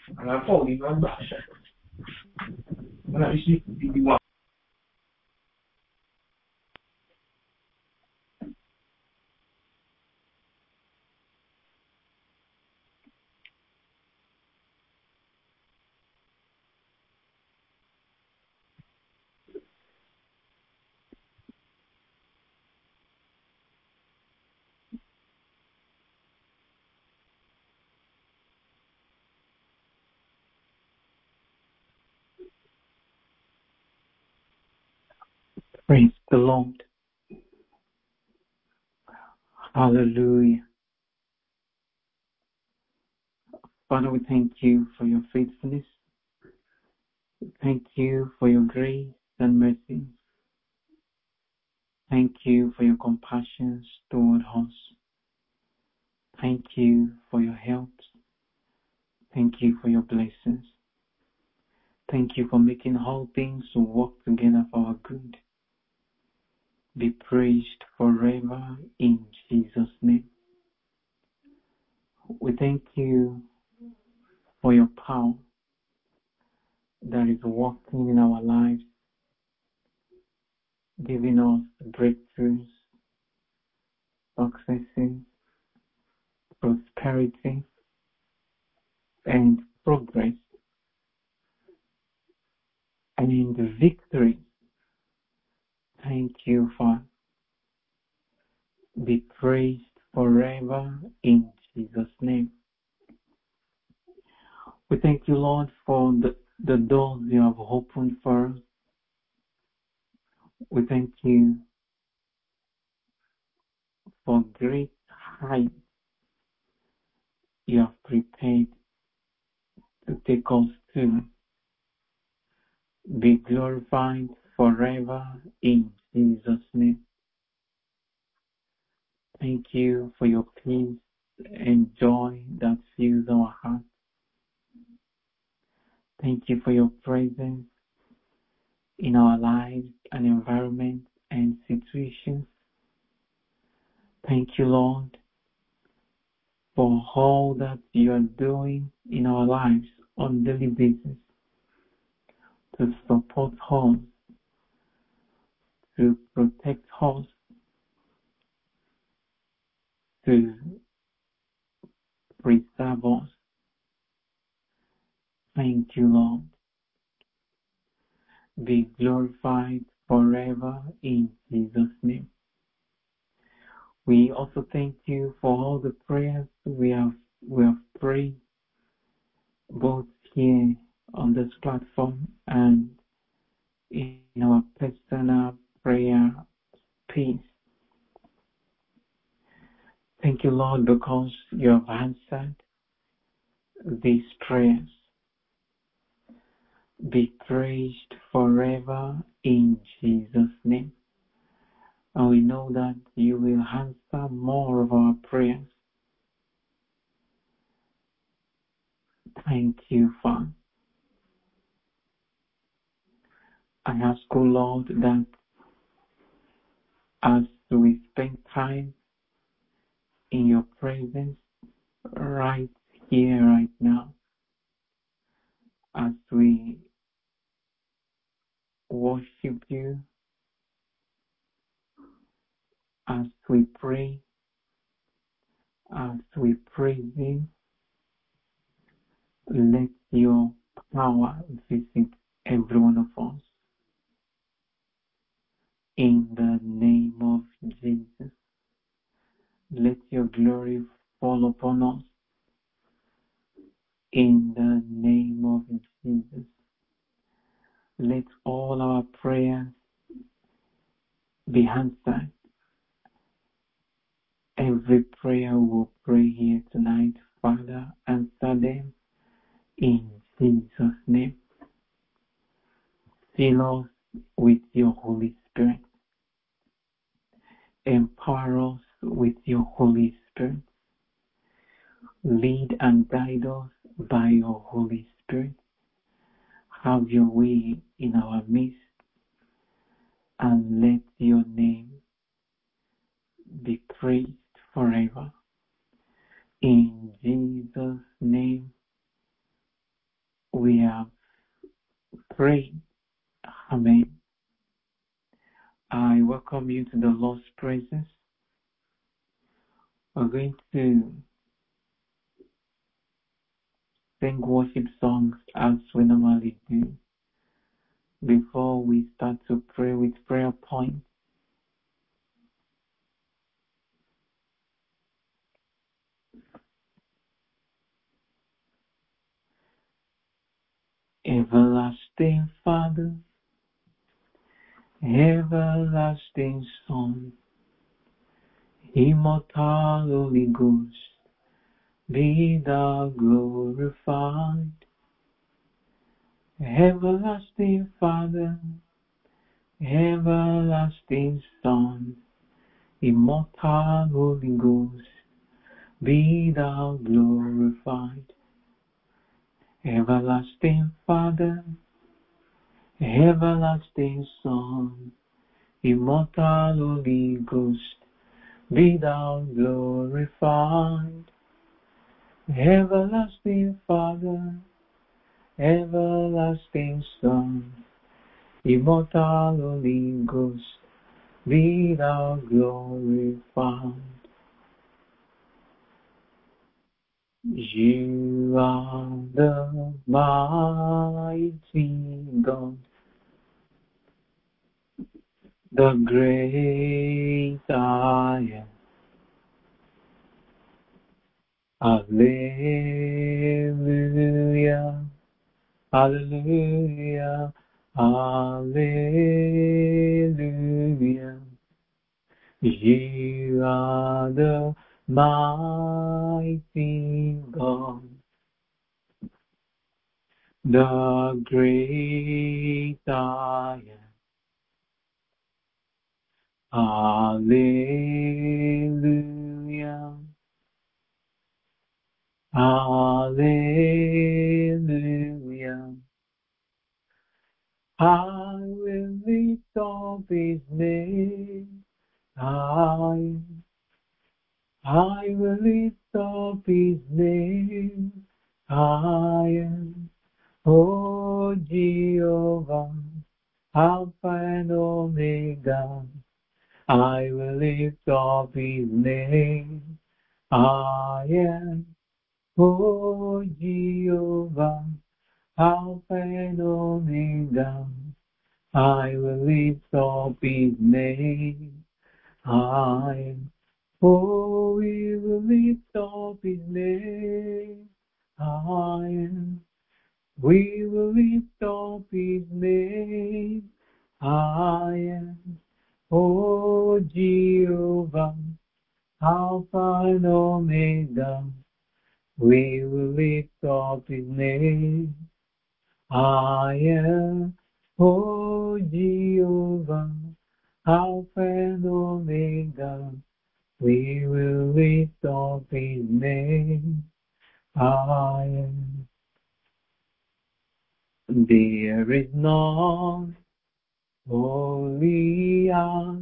And I told you, I'm not sure. When I see you, Praise the Lord. Hallelujah. Father, we thank you for your faithfulness. Thank you for your grace and mercy. Thank you for your compassion toward us. Thank you for your help. Thank you for your blessings. Thank you for making all things work together for our good. Be praised forever in Jesus' name. We thank you for your power that is working in our lives, giving us breakthroughs, successes, prosperity, and progress, and victory. Thank you, Father. Be praised forever in Jesus' name. We thank you, Lord, for the doors you have opened for us. We thank you for great heights you have prepared to take us to. Be glorified forever in Jesus' name. Thank you for your peace and joy that fills our hearts. Thank you for your presence in our lives and environments and situations. Thank you, Lord, for all that you are doing in our lives on a daily basis to support us, to protect us, to preserve us. Thank you, Lord. Be glorified forever in Jesus' name. We also thank you for all the prayers we have prayed, both here on this platform and in our personal prayer space. Thank you, Lord, because you have answered these prayers. Be praised forever in Jesus' name. And we know that you will answer more of our prayers. Thank you, Father. I ask, O Lord, that as we spend time in your presence right here, right now, as we worship you, as we pray, as we praise you, let your power visit every one of us. In the name of Jesus, let your glory fall upon us. In the name of Jesus, let all our prayers be answered. Every prayer we'll pray here tonight, Father, answer them in Jesus' name. Fill us with your Holy Spirit. Empower us with your Holy Spirit. Lead and guide us by your Holy Spirit. Have your way in our midst, and let your name be praised forever. In Jesus' name pray. Amen. I welcome you to the Lord's presence. We're going to sing worship songs as we normally do before we start to pray with prayer points. Everlasting Father, everlasting Son, immortal Holy Ghost, be thou glorified. Everlasting Father, everlasting Son, immortal Holy Ghost, be thou glorified. Everlasting Father, everlasting Son, immortal Holy Ghost, be thou glorified. Everlasting Father, everlasting Son, immortal Holy Ghost, be thou glorified. You are the mighty God, the great I am. Hallelujah, hallelujah, hallelujah. You are the mighty God, the great I am. Hallelujah, hallelujah. I will lift up His name. I will lift up His name. I am, oh Jehovah, Alpha and Omega. I will lift up His name. I am, oh Jehovah, Alpha and Omega. I will lift up His name. I am, oh, we will lift up His name. I am, we will lift up His name. I am, oh Jehovah, Alpha and Omega. We will lift up His name. I am, oh Jehovah, Alpha and Omega. We will lift up His name. I am. There is none holy as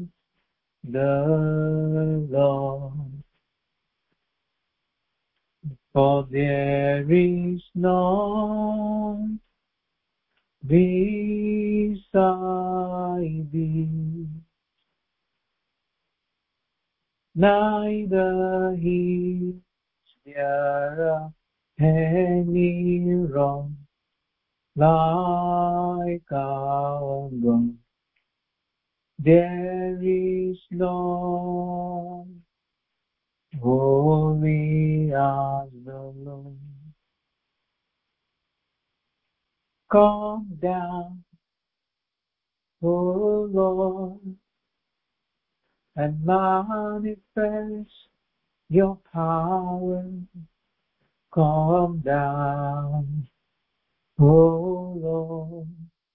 the Lord, for there is none beside Thee, neither is there any wrong like our God. There is none holy as the Lord. Come down, O Lord, and manifest Your power. Come down, O Lord,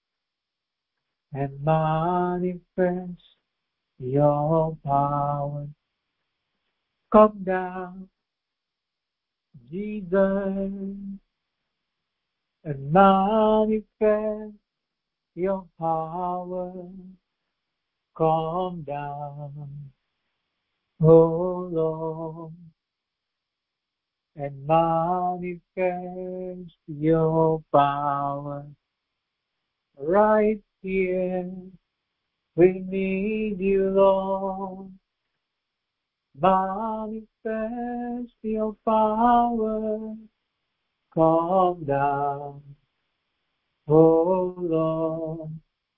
and manifest Your power. Come down, Jesus, and manifest Your power. Come down, O Lord, and manifest Your power. right here. We need you, Lord. Manifest your power. Come down, oh Lord,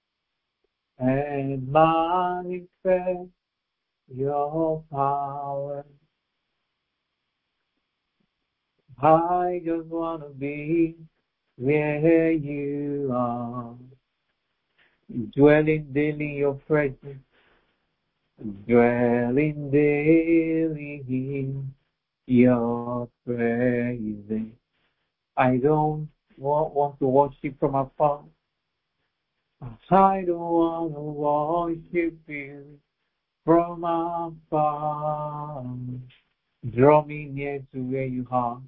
and manifest your power. I just want to be where you are, dwelling daily in your presence, dwelling daily in your presence. I don't want to worship from afar. I don't want to worship you from afar. Draw me near to where you are.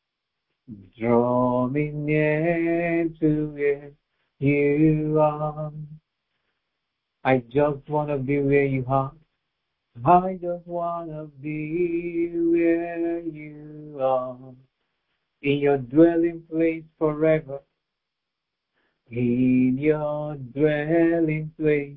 Draw me near to where you are. I just want to be where you are. I just want to be where you are. In your dwelling place forever. In your dwelling place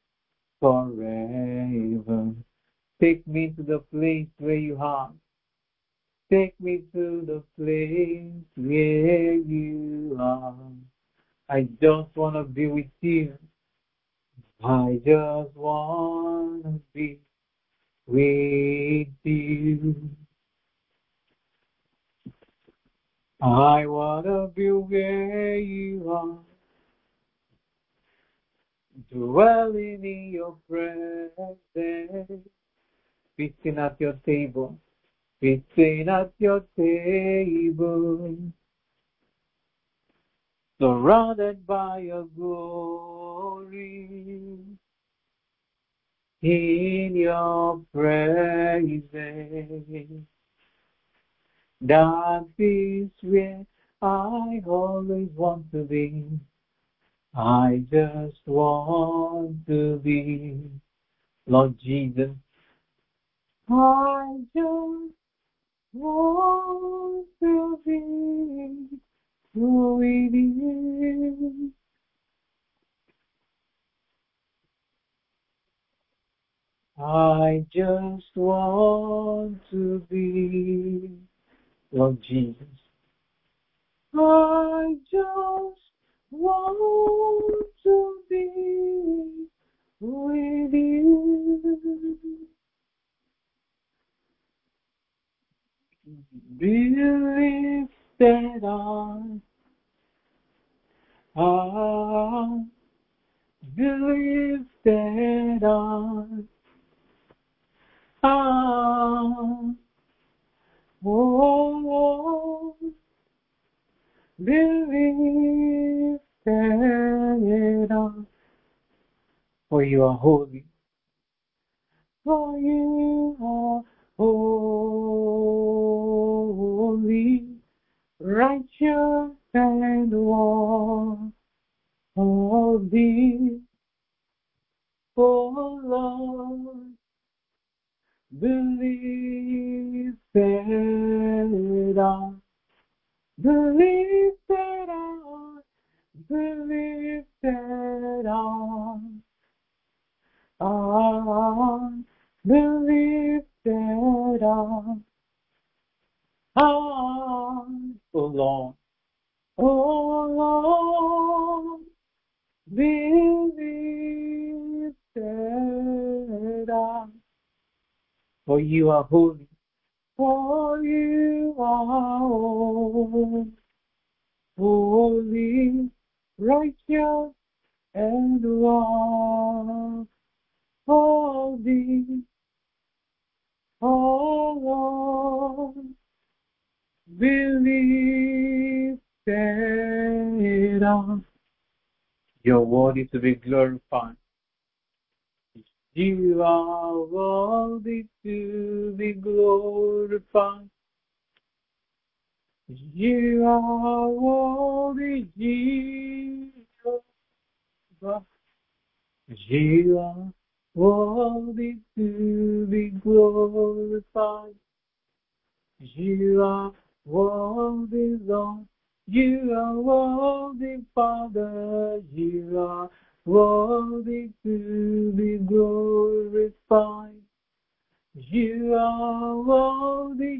forever. Take me to the place where you are. Take me to the place where you are. I just want to be with you. I just want to be with you. I want to be where you are. Dwelling in your presence. Feasting at your table. Feasting at your table. Surrounded by your glory, in your presence. That is where I always want to be. I just want to be, Lord Jesus. I just want to be with you. I just want to be, Lord Jesus. I just want to be with you. Be lifted on, be lifted on, oh, be lifted on. For you are holy, for you are holy, righteous and worthy, oh Lord, believe that I, believe that I, believe that I, believe that I, oh Lord, oh Lord, believe that I, for you are holy, for you are holy, righteous and worthy, oh Lord, believe that I. Your word is to be glorified. You are worthy to be glorified. You are worthy, Jesus. You are worthy to be glorified. You are worthy, Lord. You are worthy, Father. You are worthy to be glorified. You are worthy,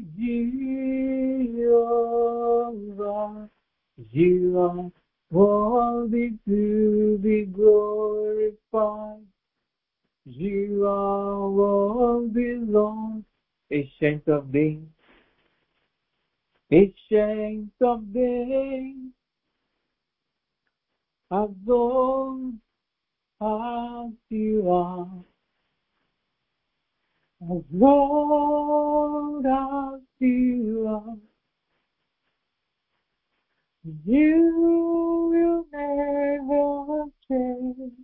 Jehovah. You are worthy to be glorified. You are worthy, Lord. Ancient of days, ancient of days, as old as you are, as old as you are, you will never change.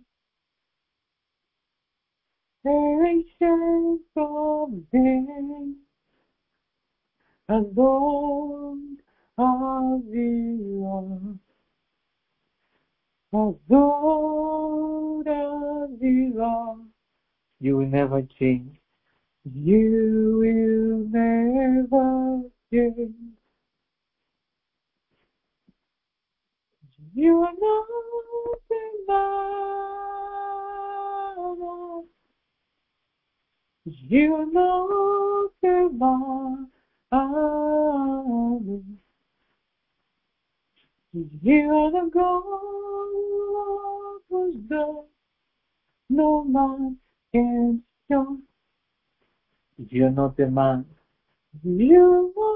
Ancient of days, as old as you are, as old as you are, you will never change. You will never change. You are not a man. You are not a man. You are the God who's done. No man can stop. You're not a man. You are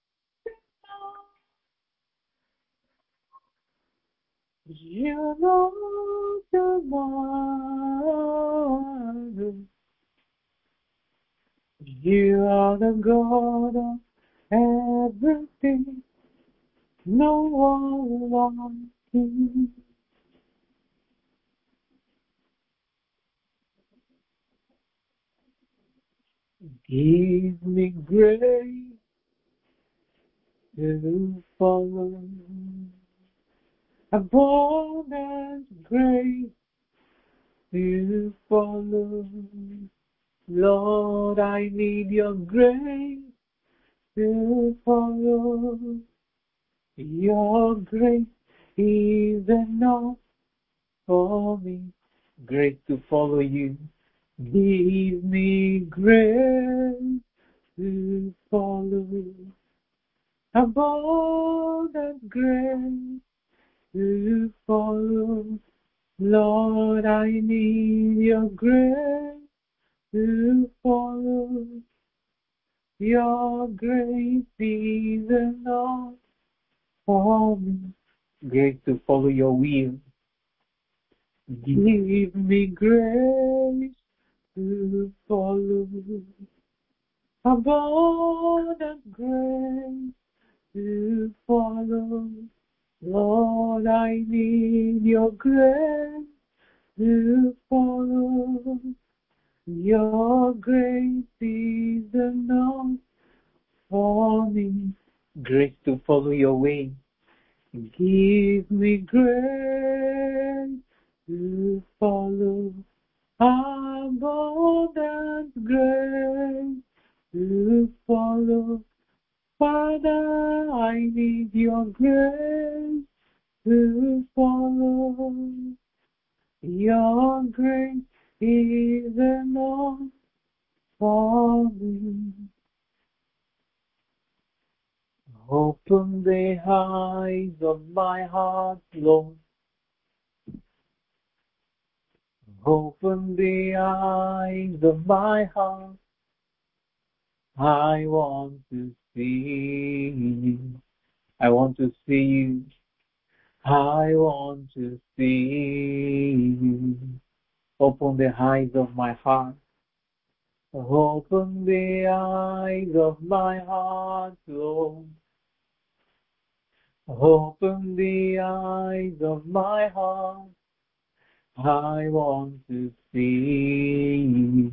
you're not a man. You are the God of everything. No one like you. Give me grace to follow. Abundant grace to follow. Lord, I need your grace to follow. Your grace is enough for me. Grace to follow you. Give me grace to follow. Abundant grace to follow. Lord, I need your grace to follow. Your grace is enough for me. Grace to follow your will. Give me grace to follow. Abundant grace to follow. Lord, I need your grace to follow. Your grace is enough for me. Grace to follow your way. Give me grace to follow. Abundant grace to follow. Father, I need your grace to follow. Your grace is enough for me. Open the eyes of my heart, Lord. Open the eyes of my heart. I want to see you. I want to see you. I want to see you. Open the eyes of my heart. Open the eyes of my heart, Lord. Open the eyes of my heart. I want to see you.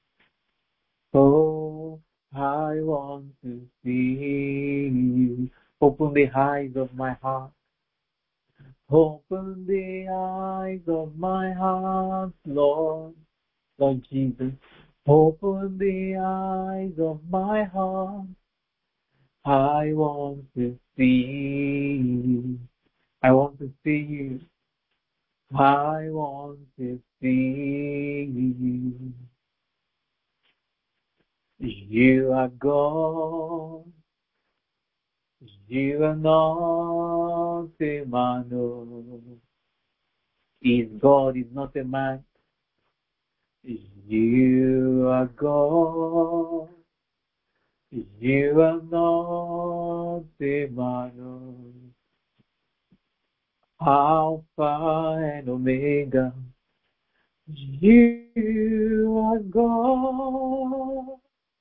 Oh, I want to see you. Open the eyes of my heart. Open the eyes of my heart, Lord. Lord Jesus. Open the eyes of my heart. I want to see see you. I want to see you. You are God. You are not a man. No. Is God, is not a man. You are God. You are not a man. No. Alpha and Omega. You are God.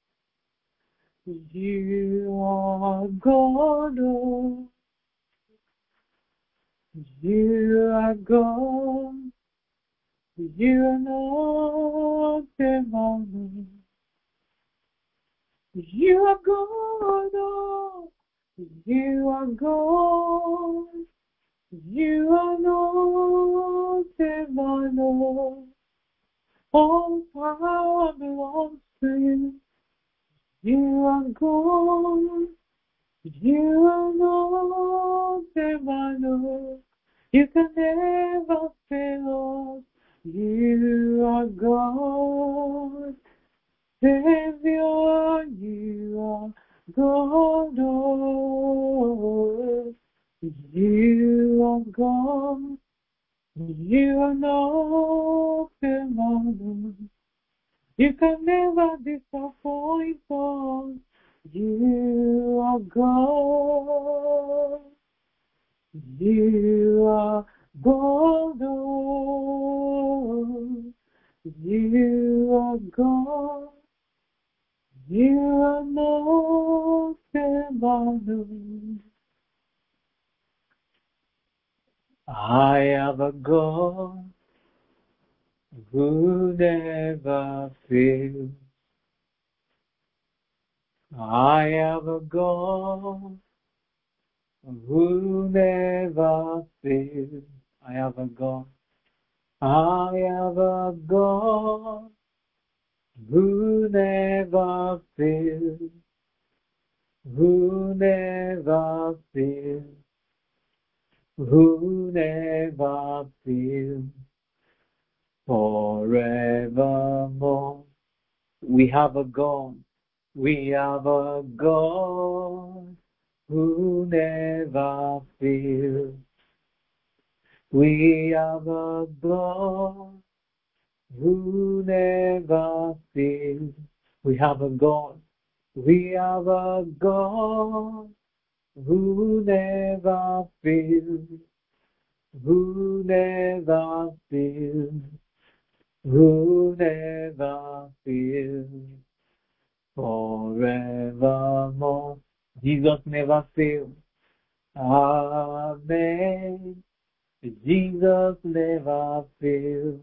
You are God. Oh. You are God. You are not a man. You are God. Oh. You are God. You are not a man. Oh. All power belongs to you. You are God. You are not a man. You can never fail us. You are God. Savior, you are God. Oh. You are God. You are not a man. You can never disappoint us. You are God. You are God. Oh. You are God. You are not a man. I have a God who never fails. I have a God who never fails. I have a God. I have a God who never fails. Who never fails. Who never fails. Forevermore. We have a God. We have a God who never fails. We have a God who never fails. We have a God. We have a God who never fails. Who never fails. Who never fails. Forevermore. Jesus never fails. Amen. Jesus never fails.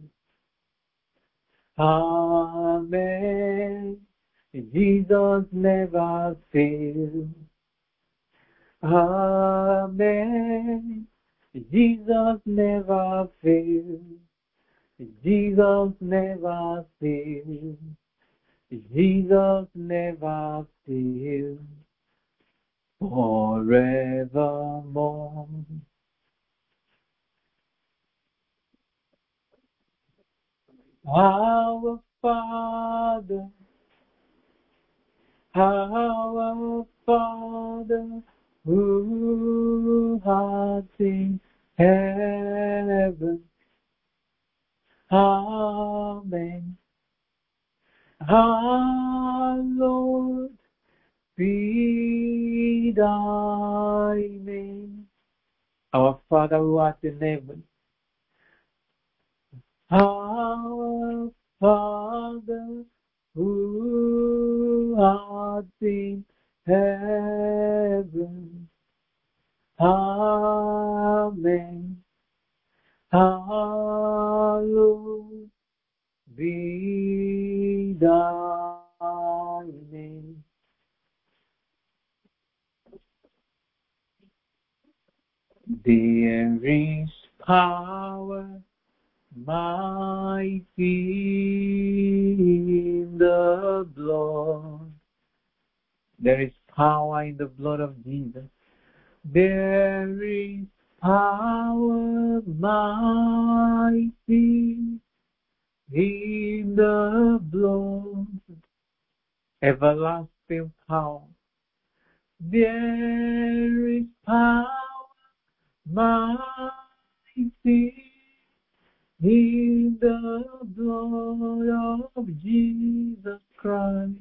Amen. Jesus never fails. Amen. Jesus never fails. Jesus never fails. Jesus never fails. Forevermore. Our Father, who art in heaven, amen. Hallowed be thy name. Our Father who art in heaven, our Father who art in heaven, amen. Hallowed be thy name. There is power mighty in the blood. There is power in the blood of Jesus. There is power mighty in the blood, everlasting power. There is power mighty in the blood of Jesus Christ.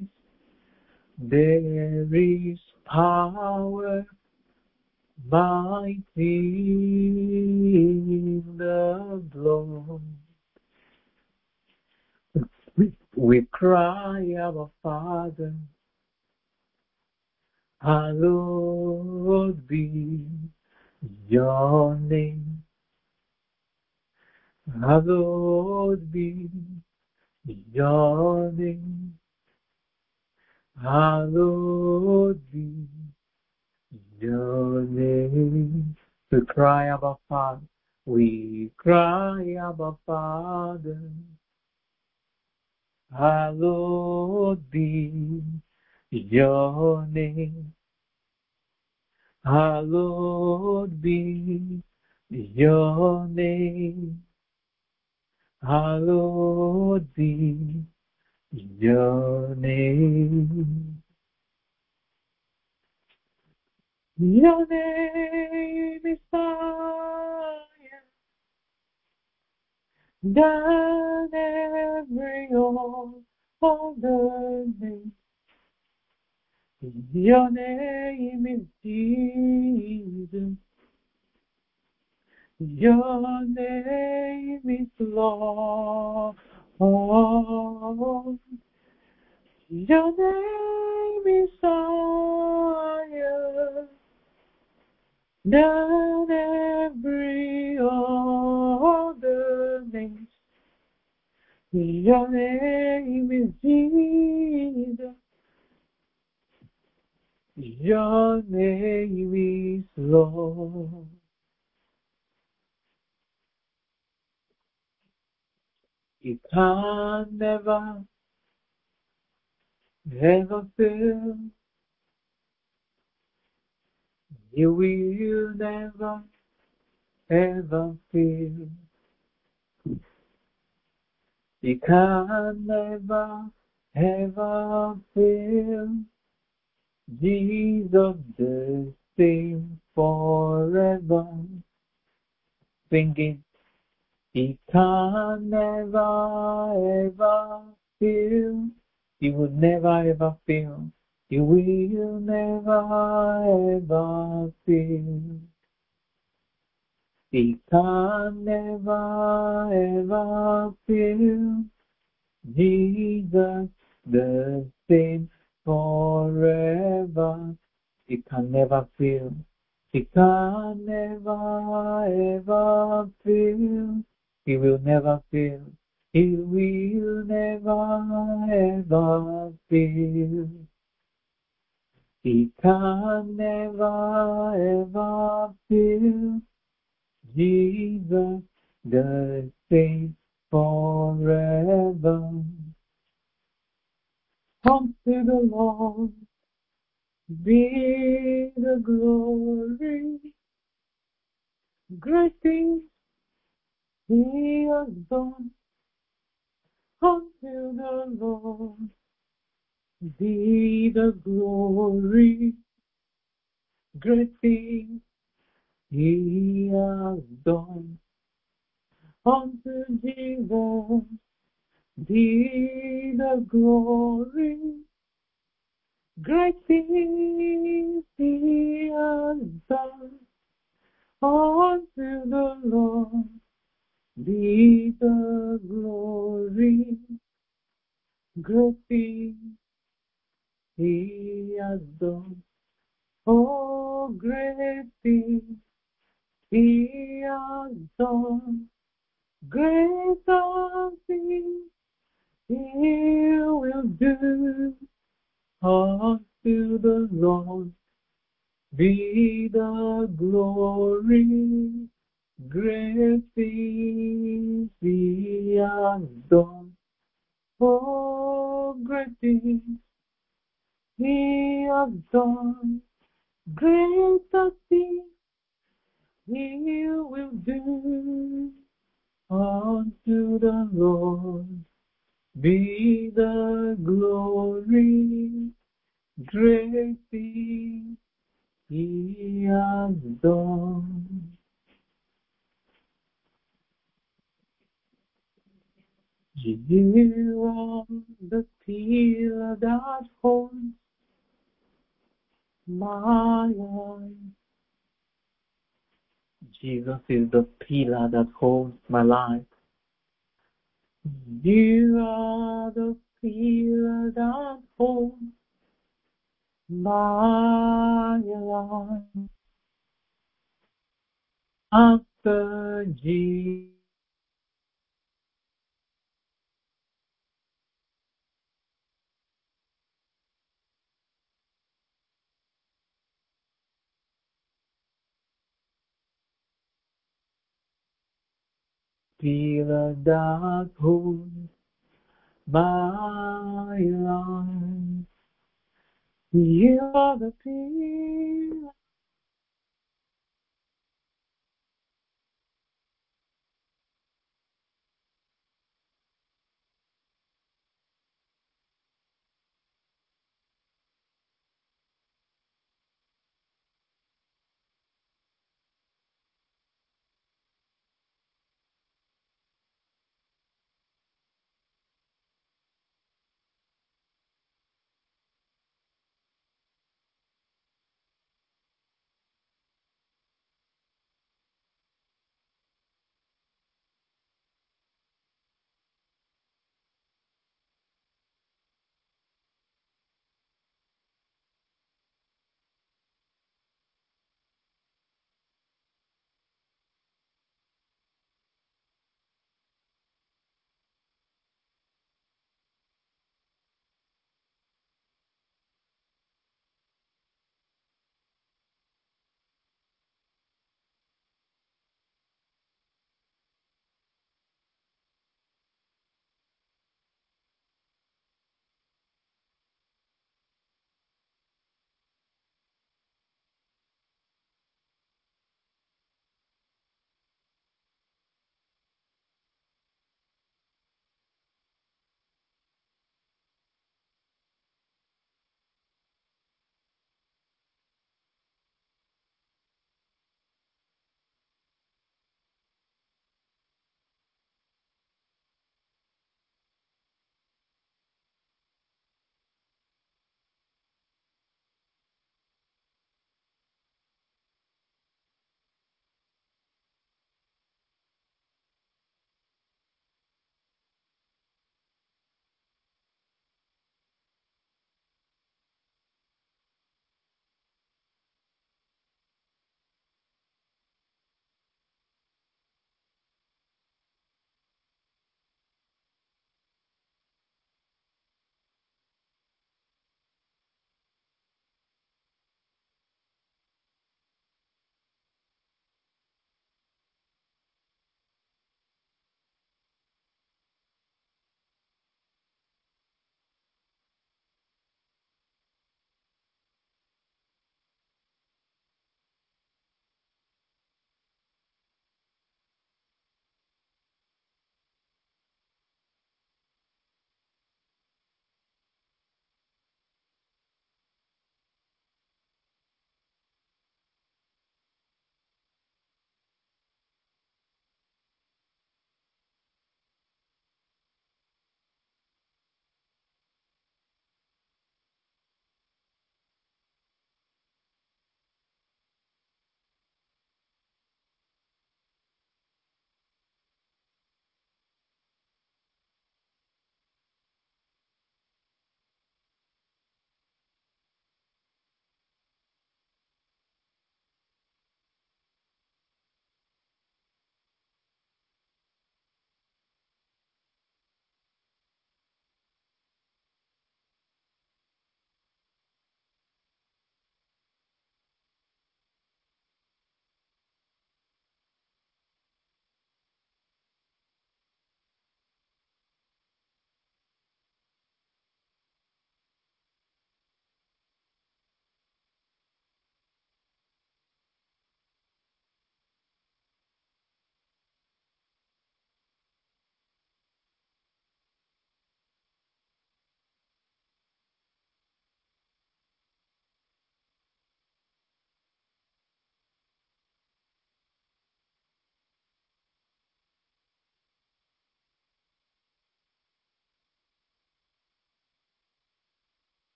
There is power mighty in the blood. We cry, our Father, hallowed be your name. Hallowed be your name. Hallowed be your name. We cry, our Father. We cry, our Father. Hallowed be your name. Hallowed be your name. Hallowed be your name. Your name is higher than every other name. Your name is Jesus. Your name is Lord. Your name is higher than every other name. Your name is Jesus. Your name is Lord. It can never, ever fail. You will never, ever fail. It can never, ever fail. Jesus the same forever. Singing, He can never ever fail. He will never ever fail. He will never ever fail. He can never ever fail. Jesus the same forever. He can never fail. He can never ever fail. He will never fail. He will never ever fail. He can never ever fail. Jesus the same forever. Unto the Lord be the glory. Great things He has done. Unto the Lord be the glory. Great things He has done. Unto Jesus be the glory. Great things He has done. Unto the Lord be the glory. Great things He has done. Oh, great things He has done. Greater things He will do. Unto the Lord be the glory. Great things He has done. Oh, great things He has done. Greater things He will do unto the Lord be the glory, great things he has done. You are the pillar that holds my life. Jesus is the pillar that holds my life. You are the pillar that holds my life. After Jesus, pillar that holds my life. You are the pillar.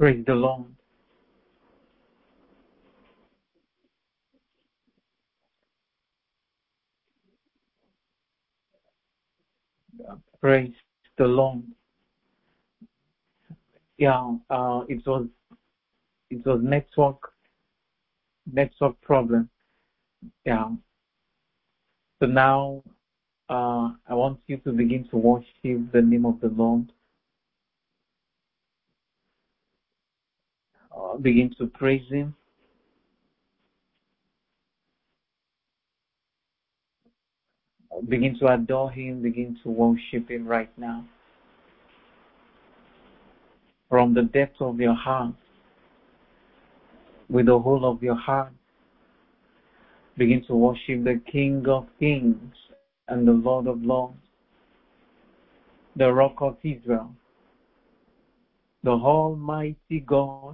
Praise the Lord. Praise the Lord. Yeah, it was network problem. Yeah. So now I want you to begin to worship the name of the Lord. Begin to praise Him. Begin to adore Him. Begin to worship Him right now. From the depth of your heart, with the whole of your heart, begin to worship the King of Kings and the Lord of Lords, the Rock of Israel, the Almighty God,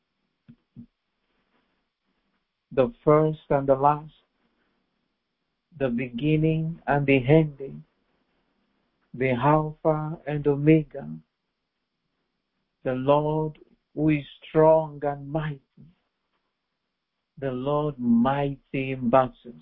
the first and the last, the beginning and the ending, the Alpha and Omega, the Lord who is strong and mighty, the Lord mighty in battles.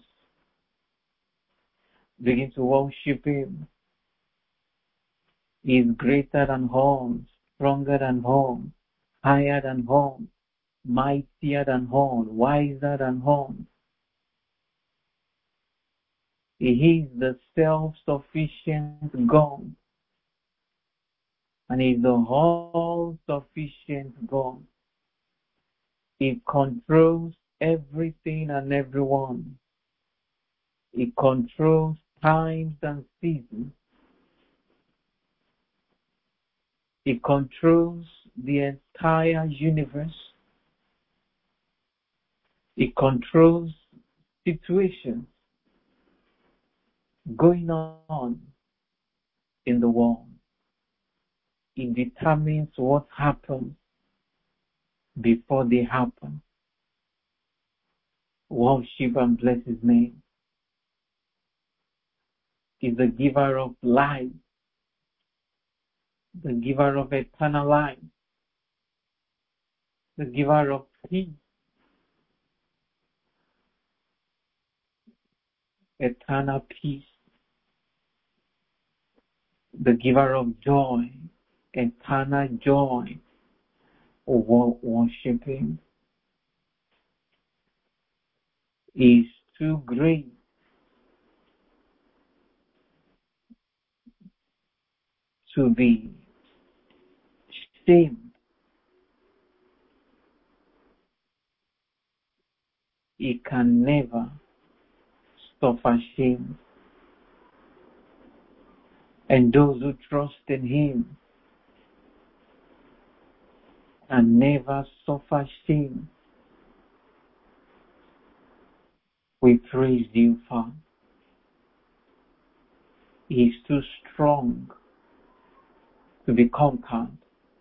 Begin to worship Him. He is greater than all, stronger than all, higher than all, mightier than all, wiser than all. He is the self-sufficient God, and He is the all-sufficient God. He controls everything and everyone. He controls times and seasons. He controls the entire universe. He controls situations going on in the world. He determines what happens before they happen. Worship and bless His name. He's the giver of life, the giver of eternal life, the giver of peace, eternal peace, the giver of joy, eternal joy. Worship Him. He is too great to be shamed. He can never suffer shame. And those who trust in Him can never suffer shame. We praise You, Father. He is too strong to be conquered.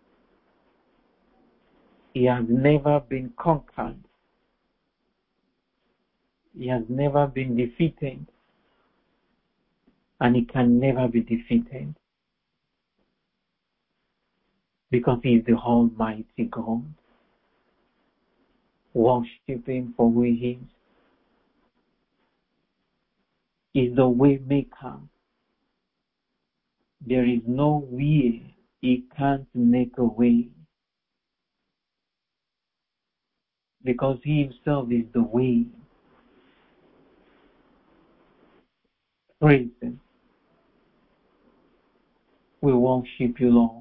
He has never been conquered. He has never been defeated. And He can never be defeated. Because He is the Almighty God. Worship Him for who He is. He is the way maker. There is no way He can't make a way. Because He Himself is the way. Praise Him. We worship You, Lord.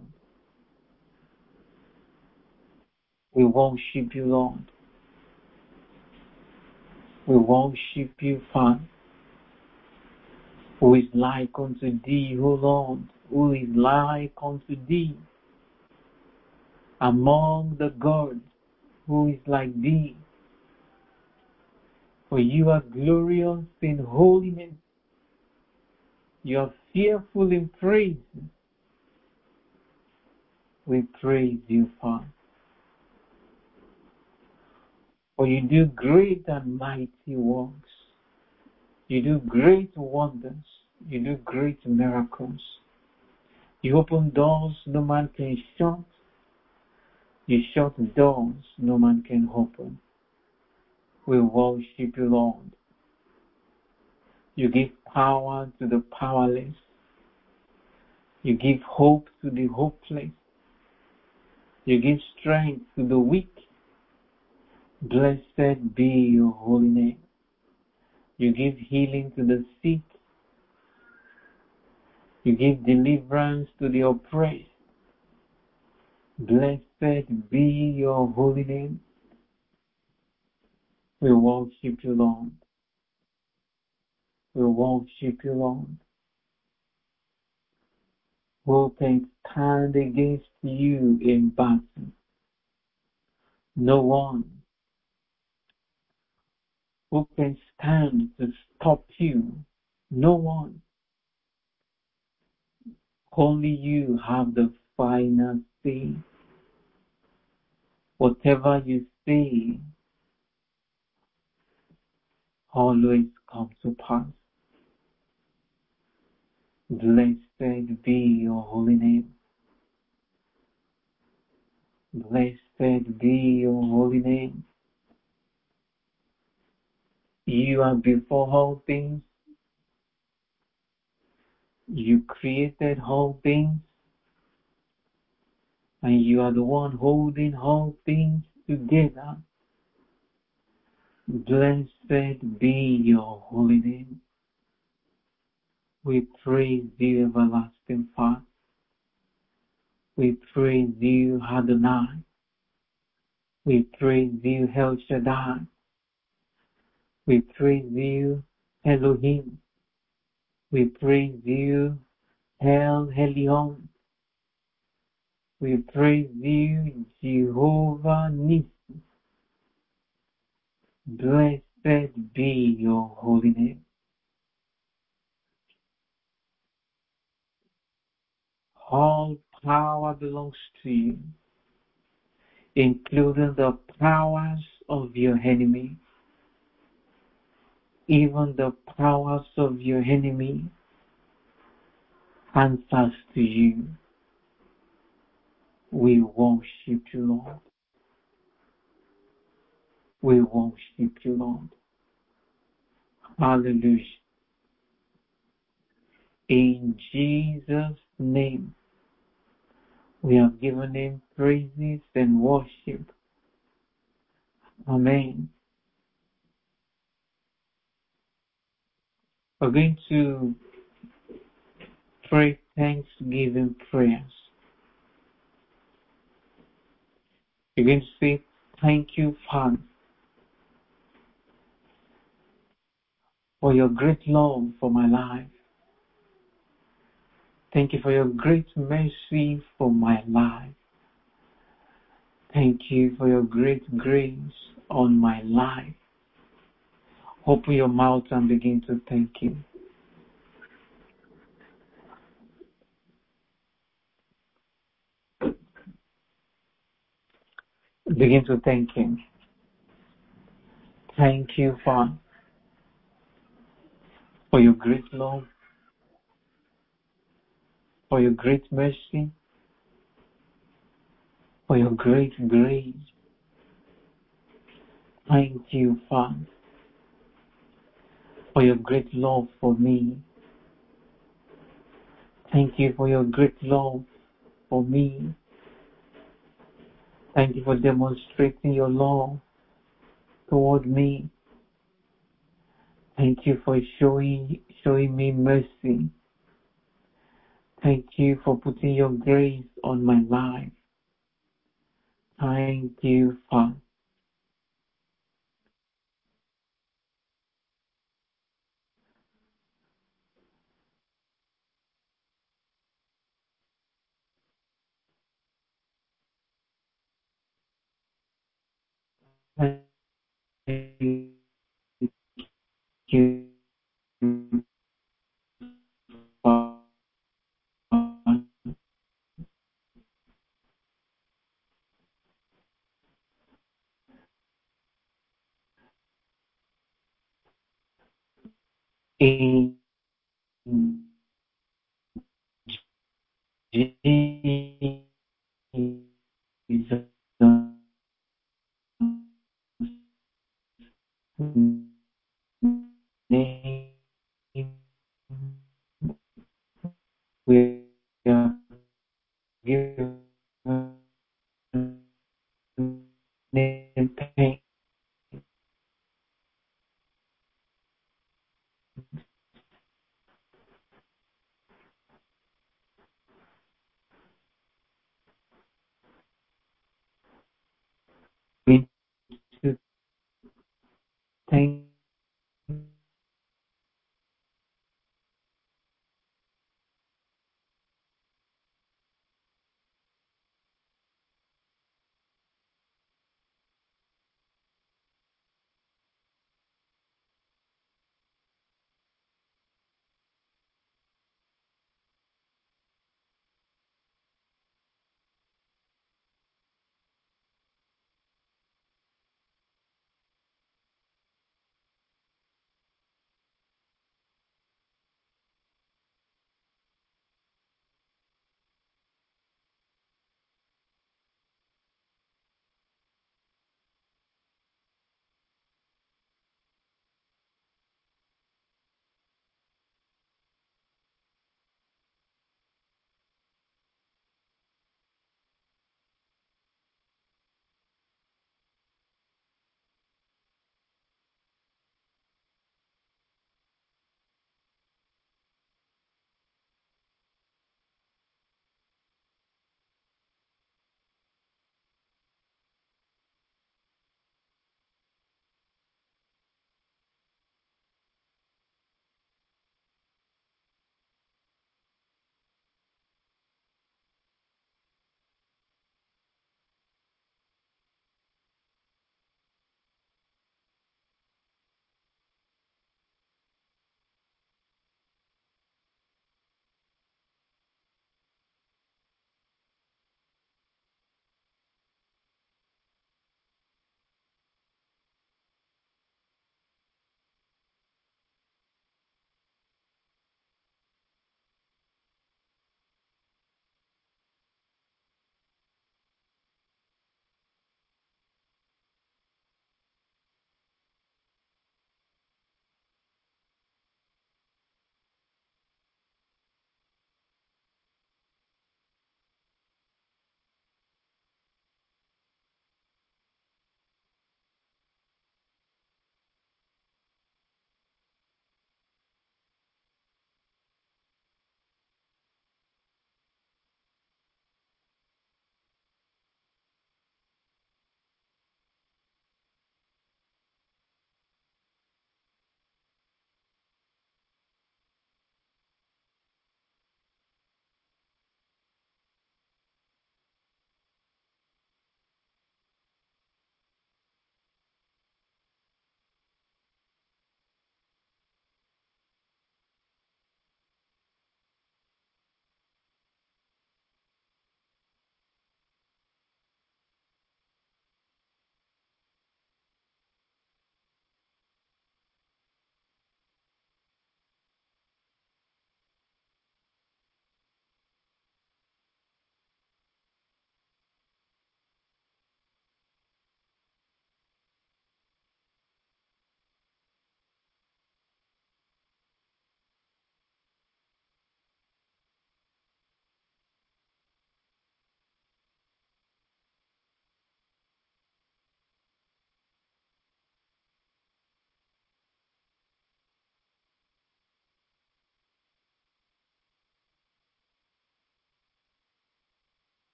We worship You, Lord. We worship You, Father. Who is like unto Thee, O Lord? Who is like unto Thee? Among the gods, who is like Thee? For You are glorious in holiness. You are fearful in praise. We praise You, Father. For You do great and mighty works. You do great wonders. You do great miracles. You open doors no man can shut. You shut doors no man can open. We worship you, Lord. You give power to the powerless. You give hope to the hopeless. You give strength to the weak. Blessed be your holy name. You give healing to the sick. You give deliverance to the oppressed. Blessed be your holy name. We worship you, Lord. We worship you, Lord. Who can stand against you in battle? No one. Who can stand to stop you? No one. Only you have the final say. Whatever you say always comes to pass. Blessed be your holy name. Blessed be your holy name. You are before all things. You created all things. And you are the one holding all things together. Blessed be your holy name. We praise you, everlasting Father. We praise you, Adonai. We praise you, El Shaddai. We praise you, Elohim. We praise you, El Elyon. We praise you, Jehovah Nissi. Blessed be your holy name. All power belongs to you, including the powers of your enemy. Even the powers of your enemy answers to you. We worship you, Lord. We worship you, Lord. Hallelujah. In Jesus' name, we have given him praises and worship. Amen. We're going to pray thanksgiving prayers. You're going to say, thank you, Father, for your great love for my life. Thank you for your great mercy for my life. Thank you for your great grace on my life. Open your mouth and begin to thank him. Begin to thank him. Thank you, Father, for your great love, for your great mercy, for your great grace. Thank you, Father, for your great love for me. Thank you for your great love for me. Thank you for demonstrating your love toward me. Thank you for showing me mercy. Thank you for putting your grace on my life. Thank you, Father. Thank you, Father. In Jesus' given in pain. We to thank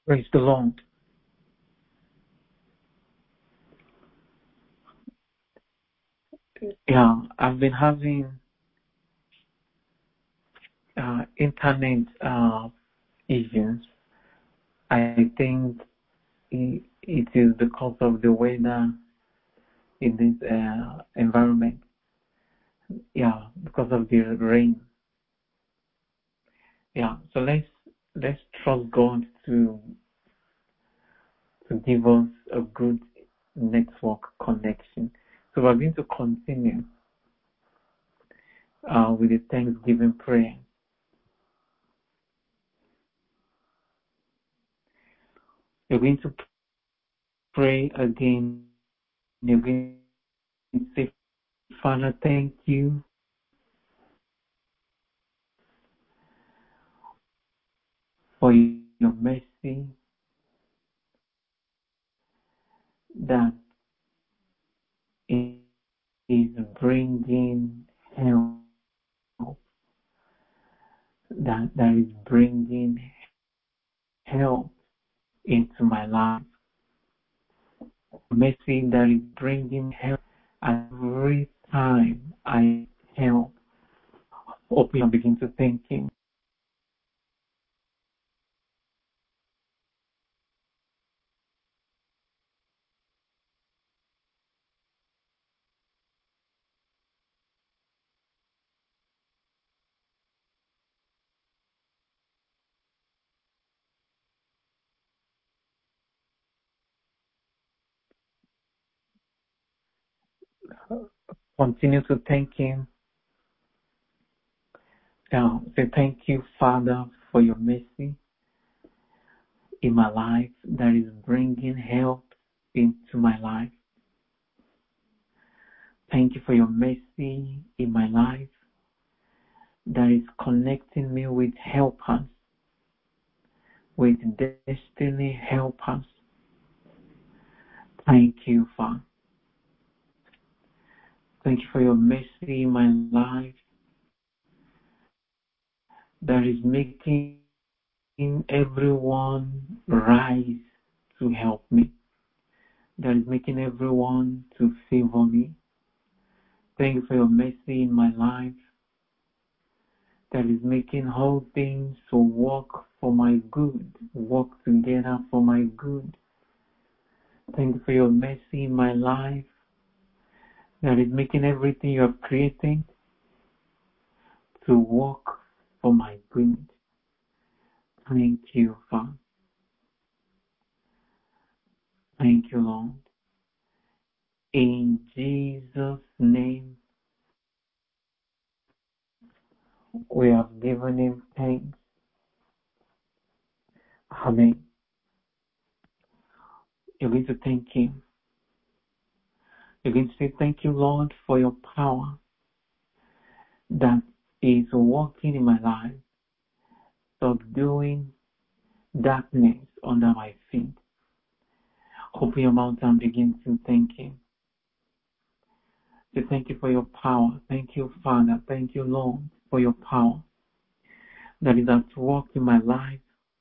Praise the Lord. Yeah, I've been having internet issues. I think it is because of the weather in this environment. Yeah, because of the rain. Yeah, so let's trust God to give us a good network connection. So we're going to continue with the Thanksgiving prayer. You're going to pray again. You're going to say, Father, thank you for your mercy that is bringing help, that is bringing help into my life. Mercy that is bringing help every time I help. Open and begin to thank Him. Continue to thank Him. Say thank you, Father, for your mercy in my life that is bringing help into my life. Thank you for your mercy in my life that is connecting me with helpers, with destiny helpers. Thank you, Father. Thank you for your mercy in my life that is making everyone rise to help me, that is making everyone to favor me. Thank you for your mercy in my life that is making all things to work for my good, work together for my good. Thank you for your mercy in my life that is making everything you are creating to work for my good. Thank you, Father. Thank you, Lord. In Jesus' name, we have given Him thanks. Amen. You're going to thank Him. You're going to say, thank you, Lord, for your power that is working in my life, subduing darkness under my feet. Open your mouth and begin to thank Him. Say, thank you for your power. Thank you, Father. Thank you, Lord, for your power that is at work in my life.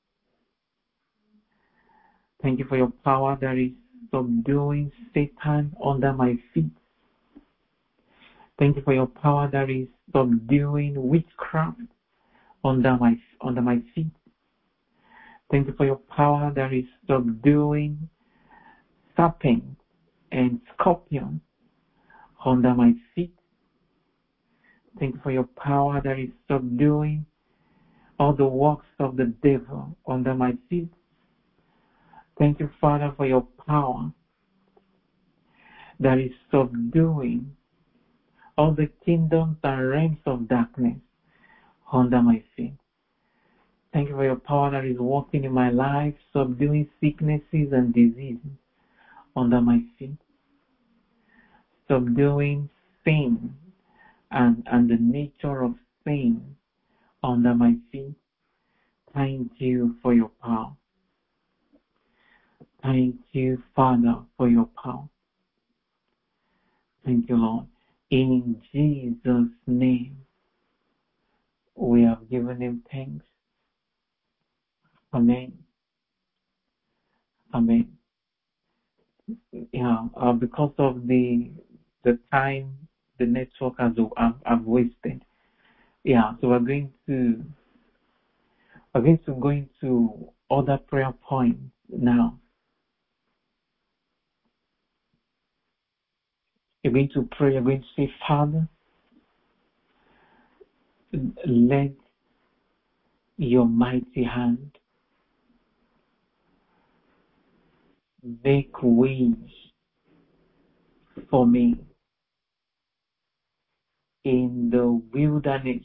Thank you for your power that is subduing Satan under my feet. Thank you for your power that is subduing witchcraft under my feet. Thank you for your power that is subduing serpents and scorpions under my feet. Thank you for your power that is subduing all the works of the devil under my feet. Thank you, Father, for your power that is subduing all the kingdoms and realms of darkness under my feet. Thank you for your power that is working in my life, subduing sicknesses and diseases under my feet, subduing sin and the nature of sin under my feet. Thank you for your power. Thank you, Father, for your power. Thank you, Lord. In Jesus' name, we have given Him thanks. Amen. Amen. Yeah, because of the time the network has I've wasted. Yeah, so we're going to go into other prayer points now. You're going to pray. You're going to say, Father, let your mighty hand make ways for me in the wilderness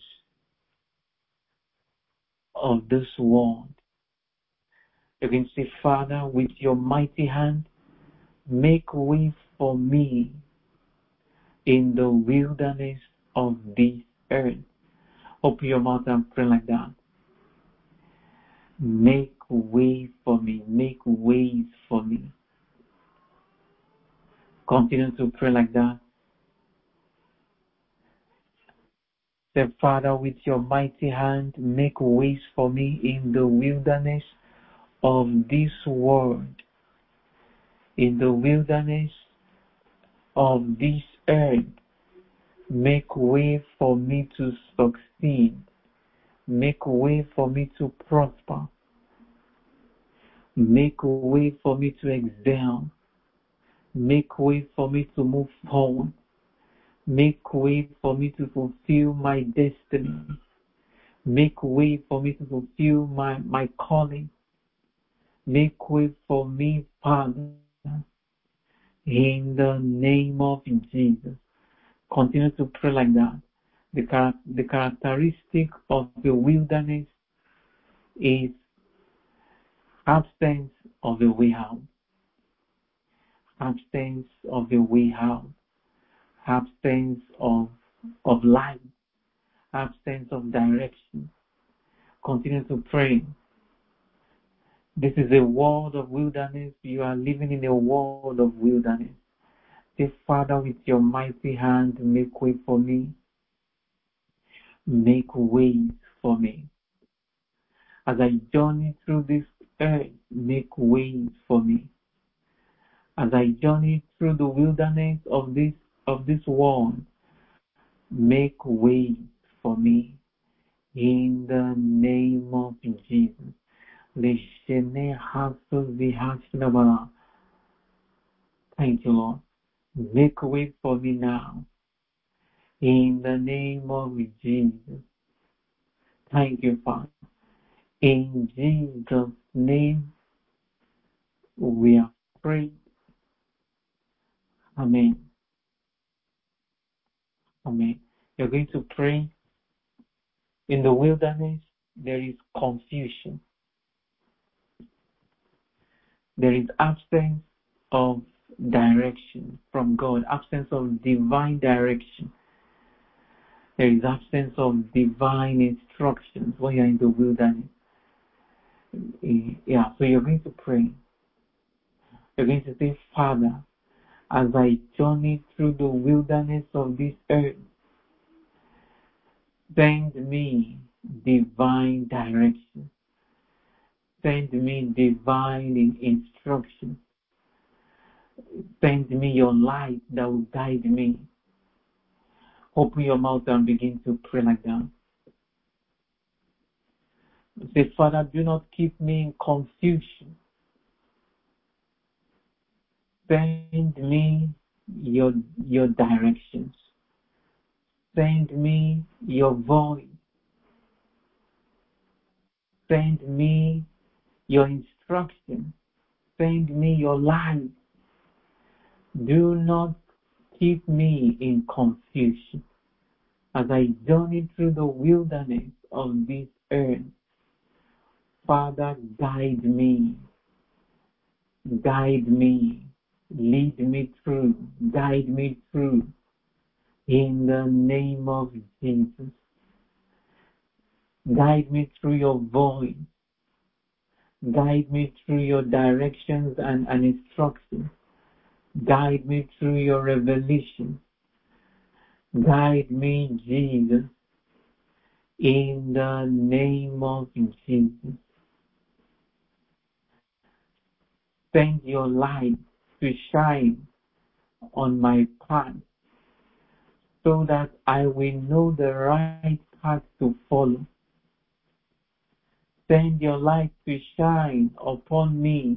of this world. You can say, Father, with your mighty hand, make way for me in the wilderness of this earth. Open your mouth and pray like that. Make way for me. Make ways for me. Continue to pray like that. Say, Father, with your mighty hand, make ways for me in the wilderness of this world, in the wilderness of this earth. Make way for me to succeed. Make way for me to prosper. Make way for me to excel. Make way for me to move forward. Make way for me to fulfill my destiny. Make way for me to fulfill my calling. Make way for me, Father, in the name of Jesus. Continue to pray like that. The characteristic of the wilderness is absence of a way out. Absence of a way out. Absence of light. Absence of direction. Continue to pray. This is a world of wilderness. You are living in a world of wilderness. Say, Father, with your mighty hand, make way for me. Make ways for me. As I journey through this earth, make ways for me. As I journey through the wilderness of this world, make ways for me. In the name of Jesus. Thank you, Lord. Make way for me now. In the name of Jesus. Thank you, Father. In Jesus' name, we are praying. Amen. Amen. You're going to pray. In the wilderness, there is confusion. There is absence of direction from God, absence of divine direction. There is absence of divine instructions when you're in the wilderness. Yeah, so you're going to pray. You're going to say, Father, as I journey through the wilderness of this earth, send me divine direction. Send me divine instruction. Send me your light that will guide me. Open your mouth and begin to pray like that. Say, Father, do not keep me in confusion. Send me your directions. Send me your voice. Send me your instruction. Send me your light. Do not keep me in confusion. As I journey through the wilderness of this earth, Father, guide me. Guide me. Lead me through. Guide me through. In the name of Jesus. Guide me through your voice. Guide me through your directions and instructions. Guide me through your revelation. Guide me, Jesus, in the name of Jesus. Send your light to shine on my path so that I will know the right path to follow. Send your light to shine upon me,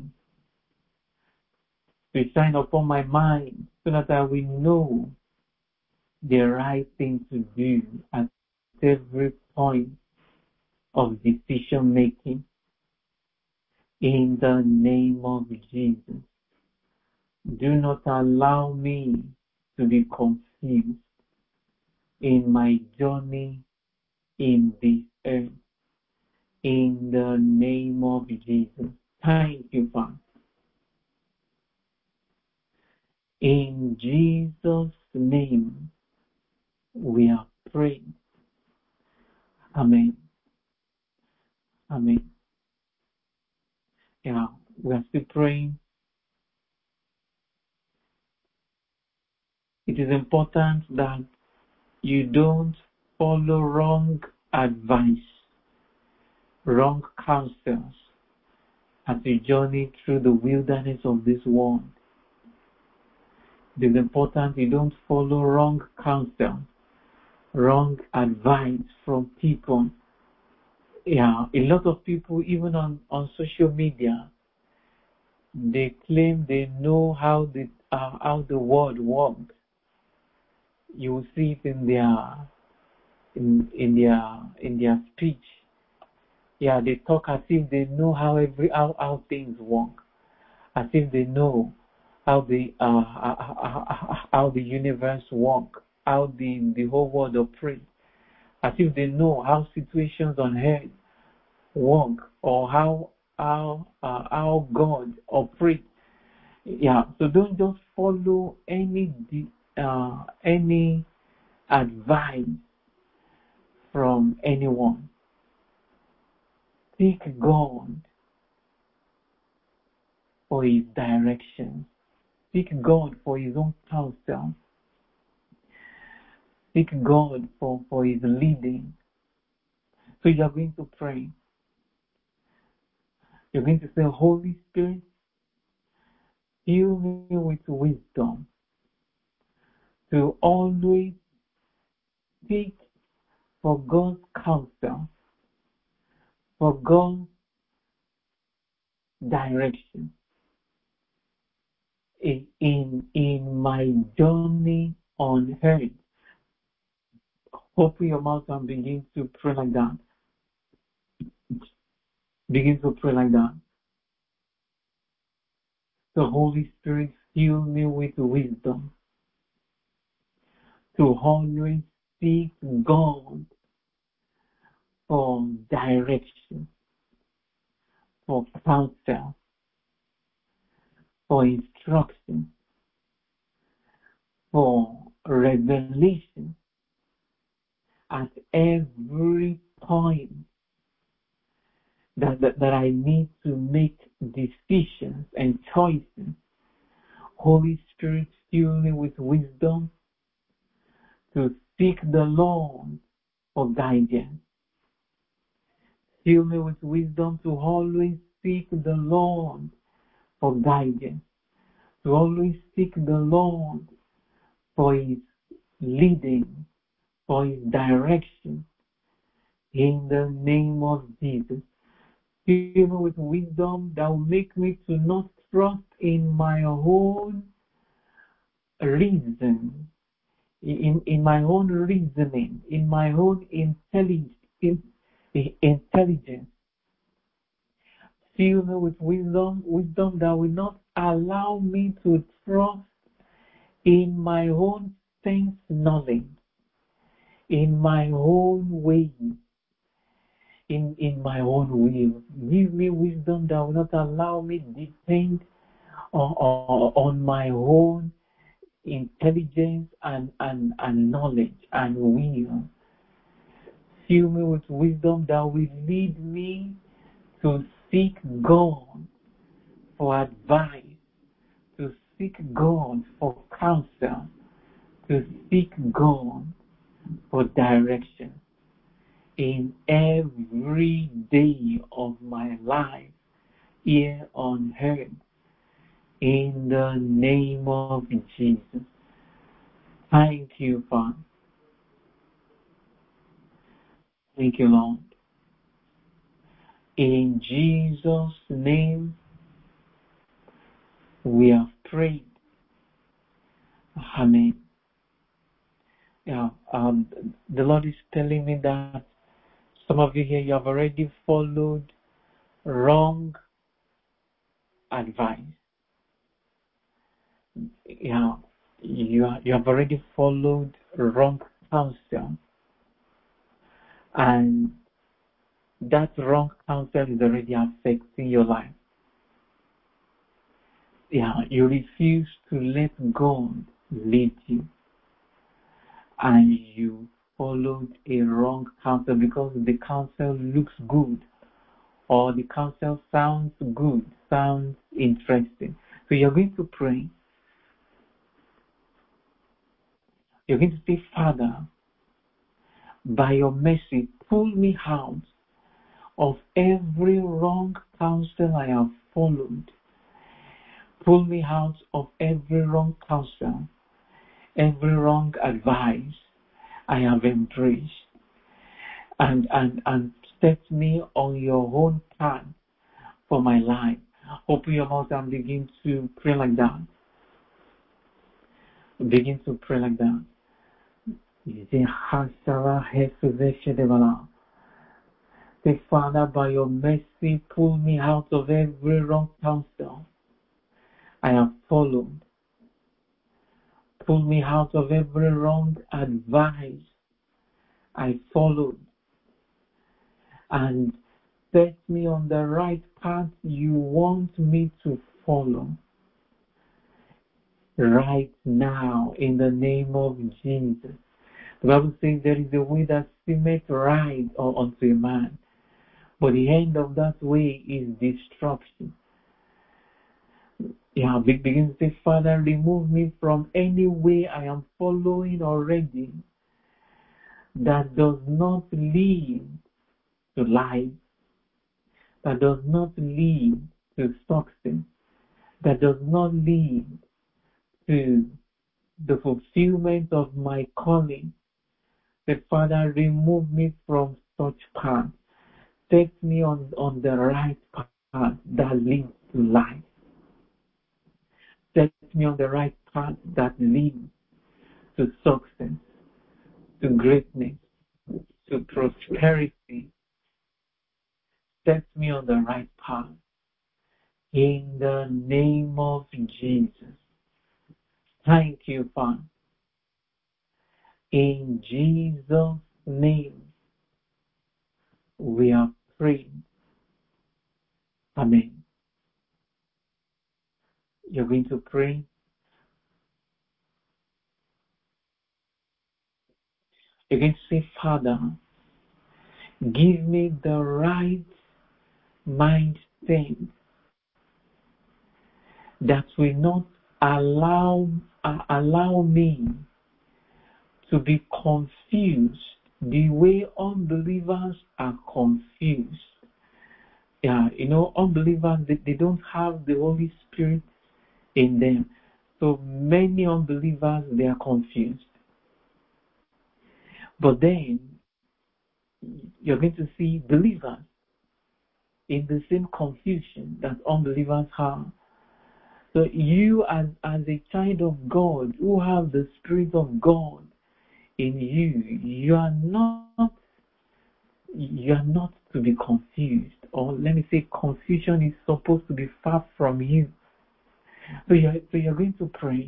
to shine upon my mind, so that I will know the right thing to do at every point of decision making. In the name of Jesus, do not allow me to be confused in my journey in this earth. In the name of Jesus. Thank you, Father. In Jesus' name, we are praying. Amen. Amen. Yeah, we are still praying. It is important that you don't follow wrong advice, wrong counsels as you journey through the wilderness of this world. It is important you don't follow wrong counsel, wrong advice from people. Yeah, a lot of people, even on social media, they claim they know how the world works. You will see it in their speech. Yeah, they talk as if they know how things work, as if they know how the universe works, how the whole world operates, as if they know how situations on earth work, or how God operates. Yeah, so don't just follow any advice from anyone. Seek God for His direction. Seek God for His own counsel. Seek God for His leading. So you are going to pray. You're going to say, Holy Spirit, fill me with wisdom to always seek for God's counsel, for God's direction in my journey on earth. Open your mouth and begin to pray like that. Begin to pray like that. The Holy Spirit, fill me with wisdom to always seek God for direction, for counsel, for instruction, for revelation at every point that I need to make decisions and choices. Holy Spirit, fill me with wisdom to seek the Lord for guidance. Fill me with wisdom to always seek the Lord for guidance, to always seek the Lord for His leading, for His direction. In the name of Jesus, fill me with wisdom that will make me to not trust in my own reason, in my own reasoning, in my own intelligence. Fill me with wisdom that will not allow me to trust in my own sense knowledge, in my own way, in my own will. Give me wisdom that will not allow me to depend on my own intelligence and knowledge and will. Fill me with wisdom that will lead me to seek God for advice, to seek God for counsel, to seek God for direction in every day of my life here on earth. In the name of Jesus. Thank you, Father. Thank you, Lord. In Jesus' name, we have prayed. Amen. Yeah, the Lord is telling me that some of you here, you have already followed wrong advice. Yeah, you have already followed wrong counsel, and that wrong counsel is already affecting your life. Yeah, you refuse to let God lead you, and you followed a wrong counsel because the counsel looks good, or the counsel sounds good, sounds interesting. So you're going to pray. You're going to say, Father, by your mercy, pull me out of every wrong counsel I have followed. Pull me out of every wrong counsel, every wrong advice I have embraced, and set me on your own path for my life. Open your mouth and begin to pray like that. Begin to pray like that. Say, Father, by your mercy, pull me out of every wrong counsel I have followed. Pull me out of every wrong advice I followed, and set me on the right path you want me to follow. Right now, in the name of Jesus. The Bible says there is a way that seemeth right unto a man, but the end of that way is destruction. Yeah, begin to say, Father, remove me from any way I am following already that does not lead to life, that does not lead to success, that does not lead to the fulfillment of my calling. That Father, remove me from such path. Take me on the right path that leads to life. Set me on the right path that leads to success, to greatness, to prosperity. Set me on the right path. In the name of Jesus. Thank you, Father. In Jesus' name, we are praying. Amen. You're going to pray. You're going to say, Father, give me the right mindset that will not allow me to be confused the way unbelievers are confused. Yeah, unbelievers, they don't have the Holy Spirit in them. So many unbelievers, they are confused. But then, you're going to see believers in the same confusion that unbelievers have. So you, as a child of God, who have the Spirit of God in you, you are not to be confused. Or let me say, confusion is supposed to be far from you. So you're going to pray.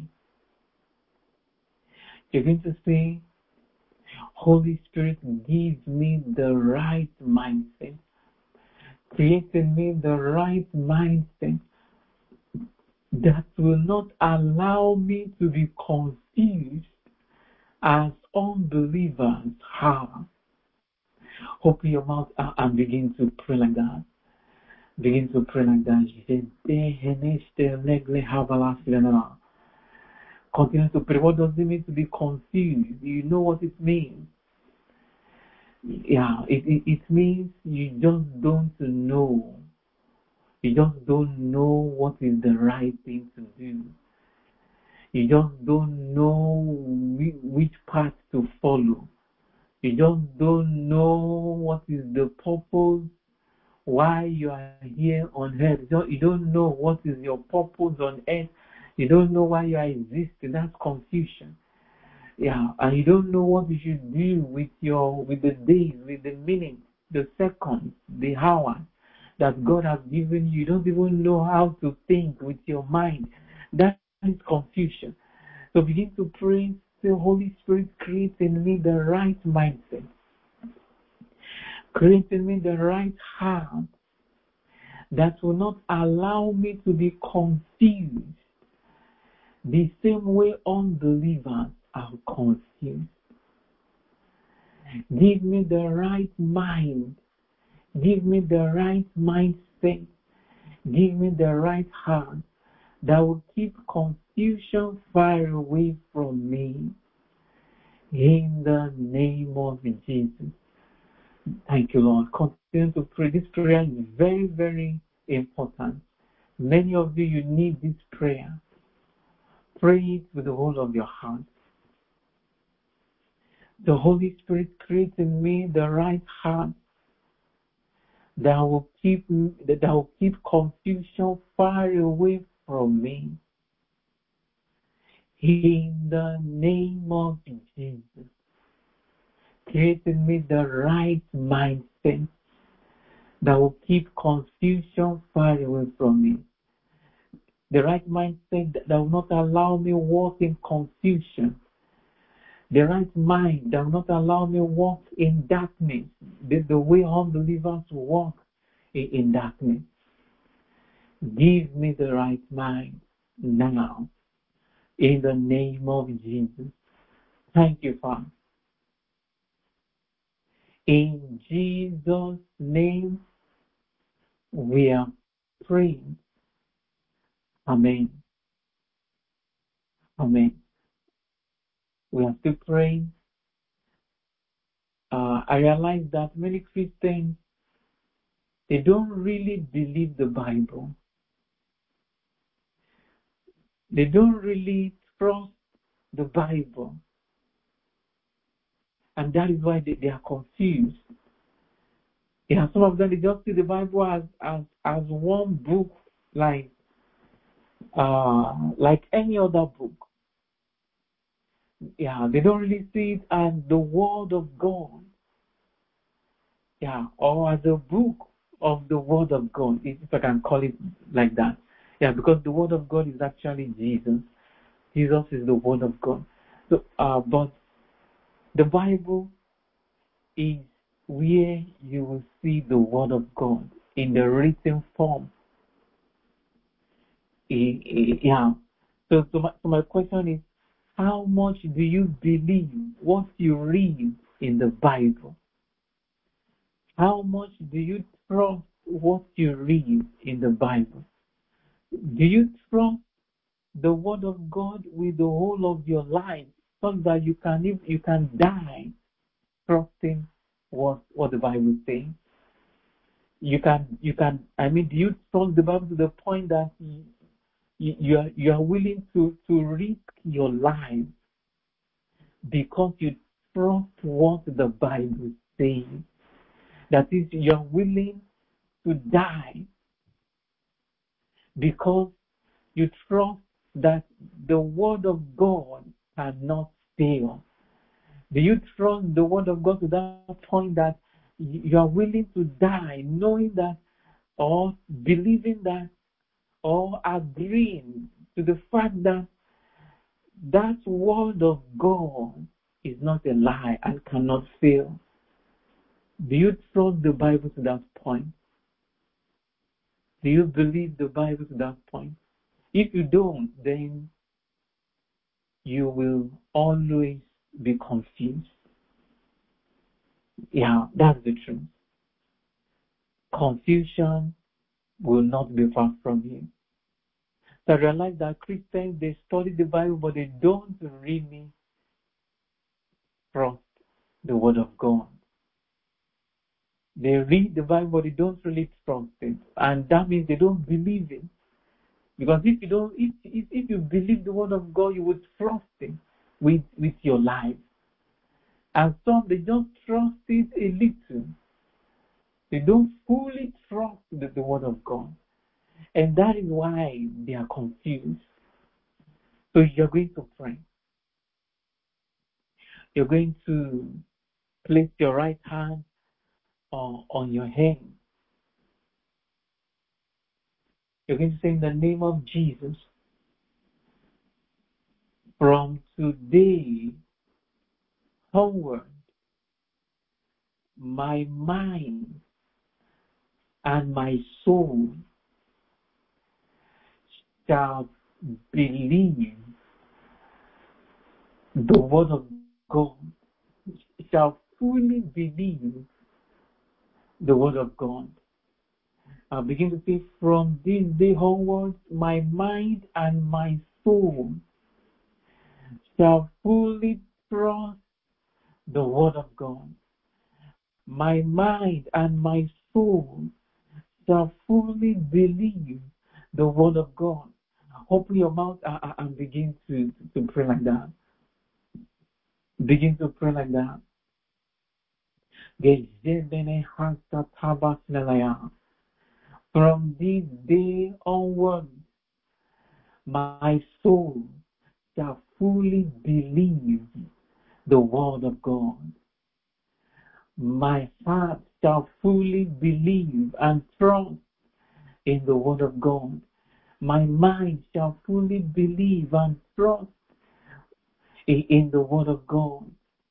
You're going to say, Holy Spirit, give me the right mindset. Create in me the right mindset that will not allow me to be confused as unbelievers have. Open your mouth and begin to pray like that. Begin to pray like that. Continue to pray. What does it mean to be confused? You know what it means. Yeah, it means you just don't know. You just don't know what is the right thing to do. You just don't know which path to follow. You just don't know what is the purpose, why you are here on earth. You don't know what is your purpose on earth. You don't know why you are existing. That's confusion. Yeah, and you don't know what you should do with the days, with the minutes, the seconds, the hours that God has given you. You don't even know how to think with your mind. That is confusion. So begin to pray. Say, Holy Spirit, create in me the right mindset. Create in me the right heart that will not allow me to be confused the same way unbelievers are confused. Give me the right mind. Give me the right mindset. Give me the right heart that will keep confusion far away from me. In the name of Jesus. Thank you, Lord. Continue to pray. This prayer is very, very important. Many of you need this prayer. Pray it with the whole of your heart. The Holy Spirit creates in me the right heart that will keep confusion far away from me. In the name of Jesus, create in me the right mindset that will keep confusion far away from me. The right mindset that will not allow me walk in confusion. The right mind that will not allow me walk in darkness, the way unbelievers walk in darkness. Give me the right mind now, in the name of Jesus. Thank you, Father. In Jesus' name, we are praying. Amen. Amen. We are still praying. I realize that many Christians, they don't really believe the Bible. They don't really trust the Bible. And that is why they are confused. Yeah, some of them, they just see the Bible as one book, like any other book. Yeah, they don't really see it as the Word of God. Yeah, or as a book of the Word of God, if I can call it like that. Yeah, because the Word of God is actually Jesus. Jesus is the Word of God. So, but the Bible is where you will see the Word of God in the written form. Yeah. So my question is, how much do you believe what you read in the Bible? How much do you trust what you read in the Bible? Do you trust the Word of God with the whole of your life, so that you can die trusting what the Bible says? You can. Do you trust the Bible to the point that you are willing to risk your life because you trust what the Bible says? That is, you are willing to die because you trust that the Word of God cannot fail. Do you trust the Word of God to that point that you are willing to die knowing that, or believing that, or agreeing to the fact that that Word of God is not a lie and cannot fail? Do you trust the Bible to that point? Do you believe the Bible to that point? If you don't, then you will always be confused. Yeah, that's the truth. Confusion will not be far from you. So I realize that Christians, they study the Bible, but they don't really trust the Word of God. They read the Bible, but they don't really trust it. And that means they don't believe it. Because if you don't, if you believe the word of God, you would trust it with your life. And some, they just trust it a little. They don't fully trust the word of God. And that is why they are confused. So you're going to pray. You're going to place your right hand on your head. You're going to say, in the name of Jesus, from today onward, my mind and my soul shall believe the word of God, shall fully believe the word of God. I begin to say, from this day onwards, my mind and my soul shall fully trust the word of God. My mind and my soul shall fully believe the word of God. Open your mouth and begin to pray like that. Begin to pray like that. From this day onward, my soul shall fully believe the word of God. My heart shall fully believe and trust in the word of God. My mind shall fully believe and trust in the word of God.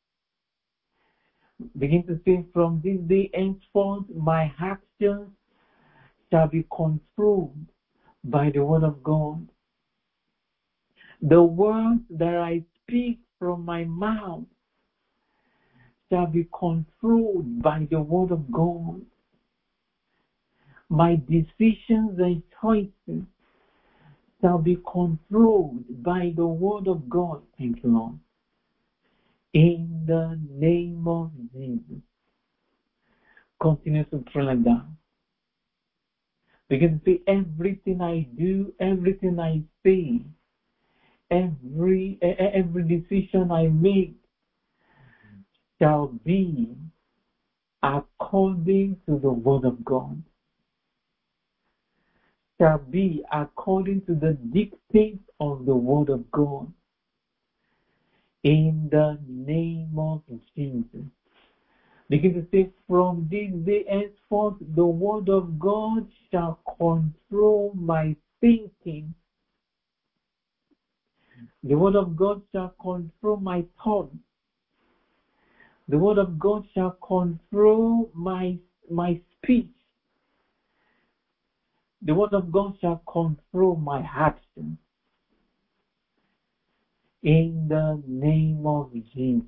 Begin to say, from this day henceforth, my actions shall be controlled by the word of God. The words that I speak from my mouth shall be controlled by the word of God. My decisions and choices shall be controlled by the word of God. Thank you, Lord. In the name of Jesus. Continue to pray like that. Begin to say, everything I do, everything I say, every decision I make shall be according to the word of God. Shall be according to the dictates of the word of God. In the name of Jesus. Begin to say, from this day henceforth, the word of God shall control my thinking. The word of God shall control my thoughts. The word of God shall control my speech. The word of God shall control my actions. In the name of Jesus.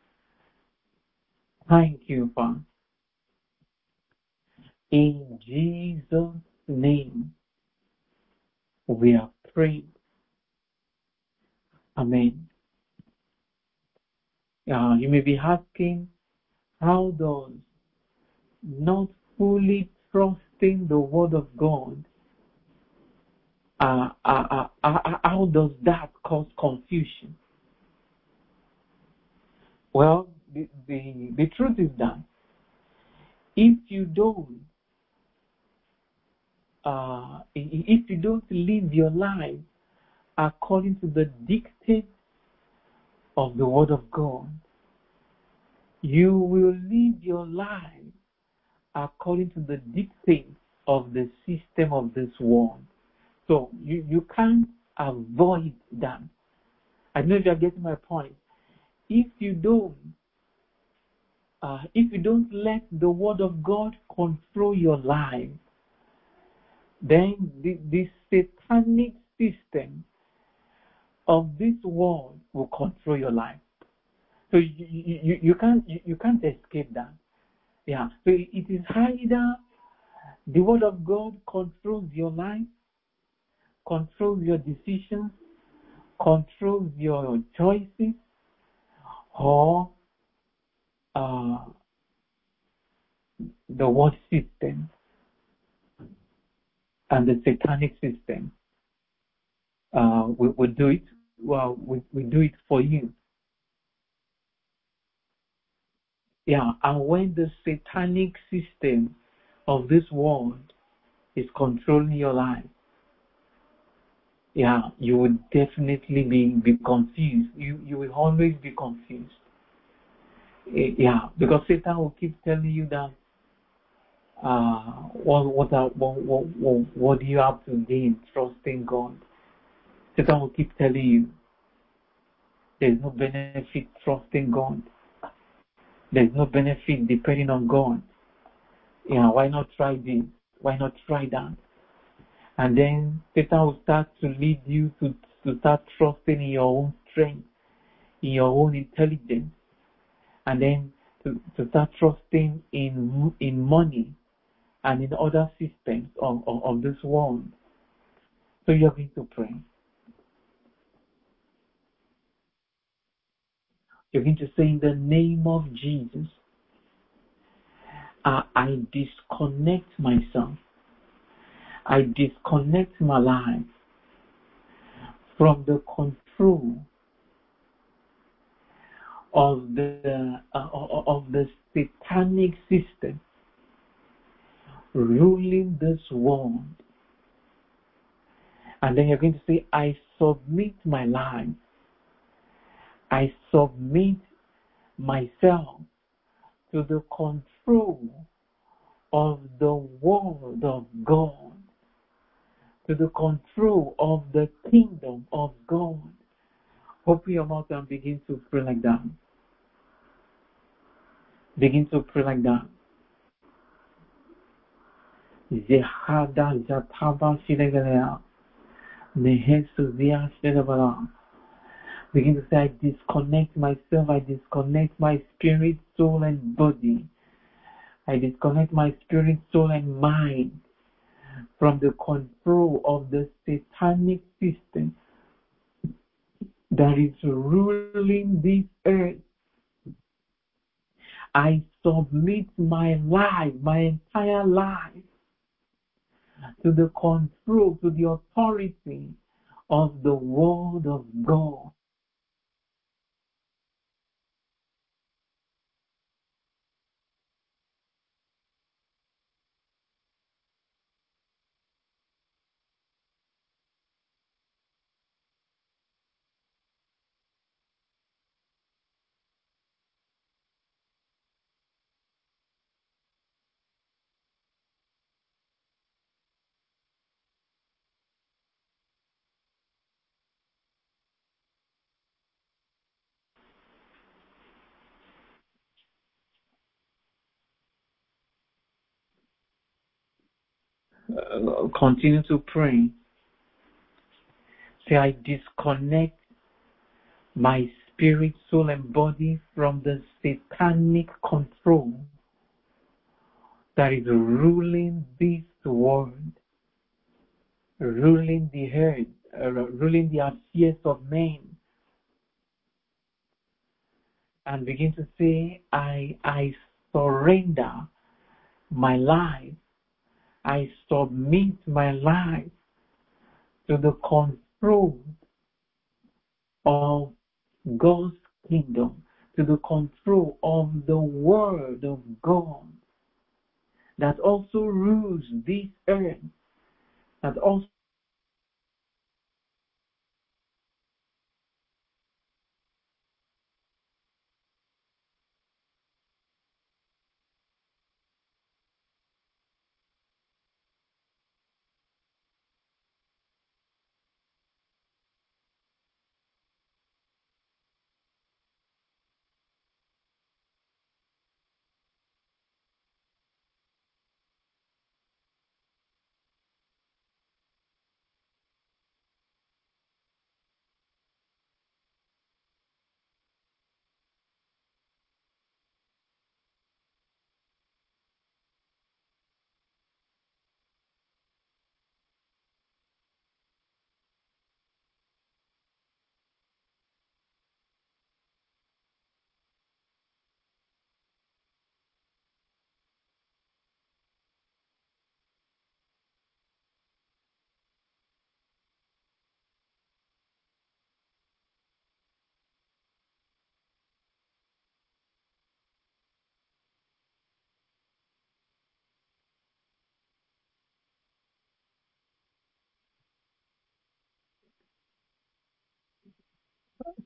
Thank you, Father. In Jesus' name, we have prayed. Amen. You may be asking, how does not fully trusting the word of God, how does that cause confusion? Well, the truth is that if you don't live your life according to the dictates of the word of God, you will live your life according to the dictates of the system of this world. So you can't avoid that. I don't know if you're getting my point. If you don't let the word of God control your life, then the satanic system of this world will control your life. So you can't escape that. Yeah. So it is either the word of God controls your life, controls your decisions, controls your choices, or the world system and the satanic system. We do it. Well, we do it for you. Yeah, and when the satanic system of this world is controlling your life, yeah, you will definitely be confused. You will always be confused. Yeah, because Satan will keep telling you that what do you have to gain trusting God? Satan will keep telling you there's no benefit trusting God. There's no benefit depending on God. Yeah, why not try this? Why not try that? And then Satan will start to lead you to start trusting in your own strength, in your own intelligence, and then to start trusting in money and in other systems of this world. So you're going to pray. You're going to say, in the name of Jesus, I disconnect myself. I disconnect my life from the control of the satanic system ruling this world. And then you're going to say, I submit my life. I submit myself to the control of the word of God, to the control of the kingdom of God. Open your mouth and begin to pray like that. Begin to pray like that. Zehada Zataba Shilegalea. Nehesuvia Shilabala. Begin to say, I disconnect myself, I disconnect my spirit, soul, and body. I disconnect my spirit, soul, and mind from the control of the satanic system that is ruling this earth. I submit my life, my entire life, to the control, to the authority of the word of God. Continue to pray. Say, I disconnect my spirit, soul, and body from the satanic control that is ruling this world, ruling the earth, ruling the affairs of men. And begin to say, I surrender my life. I submit my life to the control of God's kingdom, to the control of the word of God that also rules this earth, that also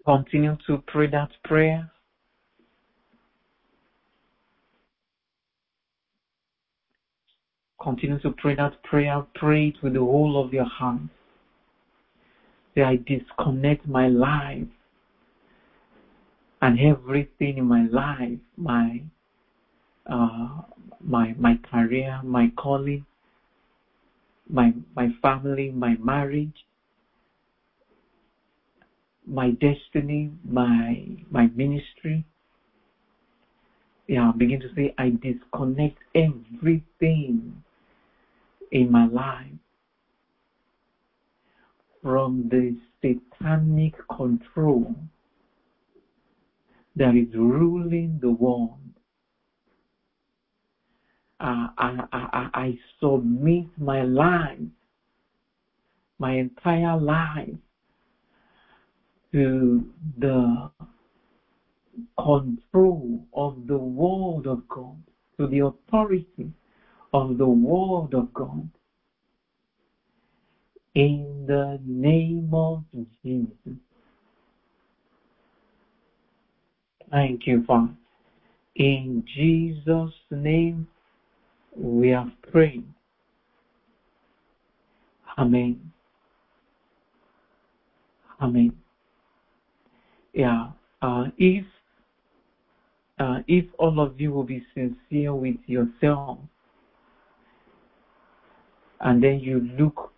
Continue to pray that prayer. Continue to pray that prayer. Pray it with the whole of your heart. Say, I disconnect my life and everything in my life, my career, my calling, my family, my marriage, my destiny, my ministry. Yeah, begin to say, I disconnect everything in my life from the satanic control that is ruling the world. I submit my life, my entire life, to the control of the Word of God, to the authority of the Word of God. In the name of Jesus. Thank you, Father. In Jesus' name, we have prayed. Amen. Amen. Yeah. If all of you will be sincere with yourself, and then you look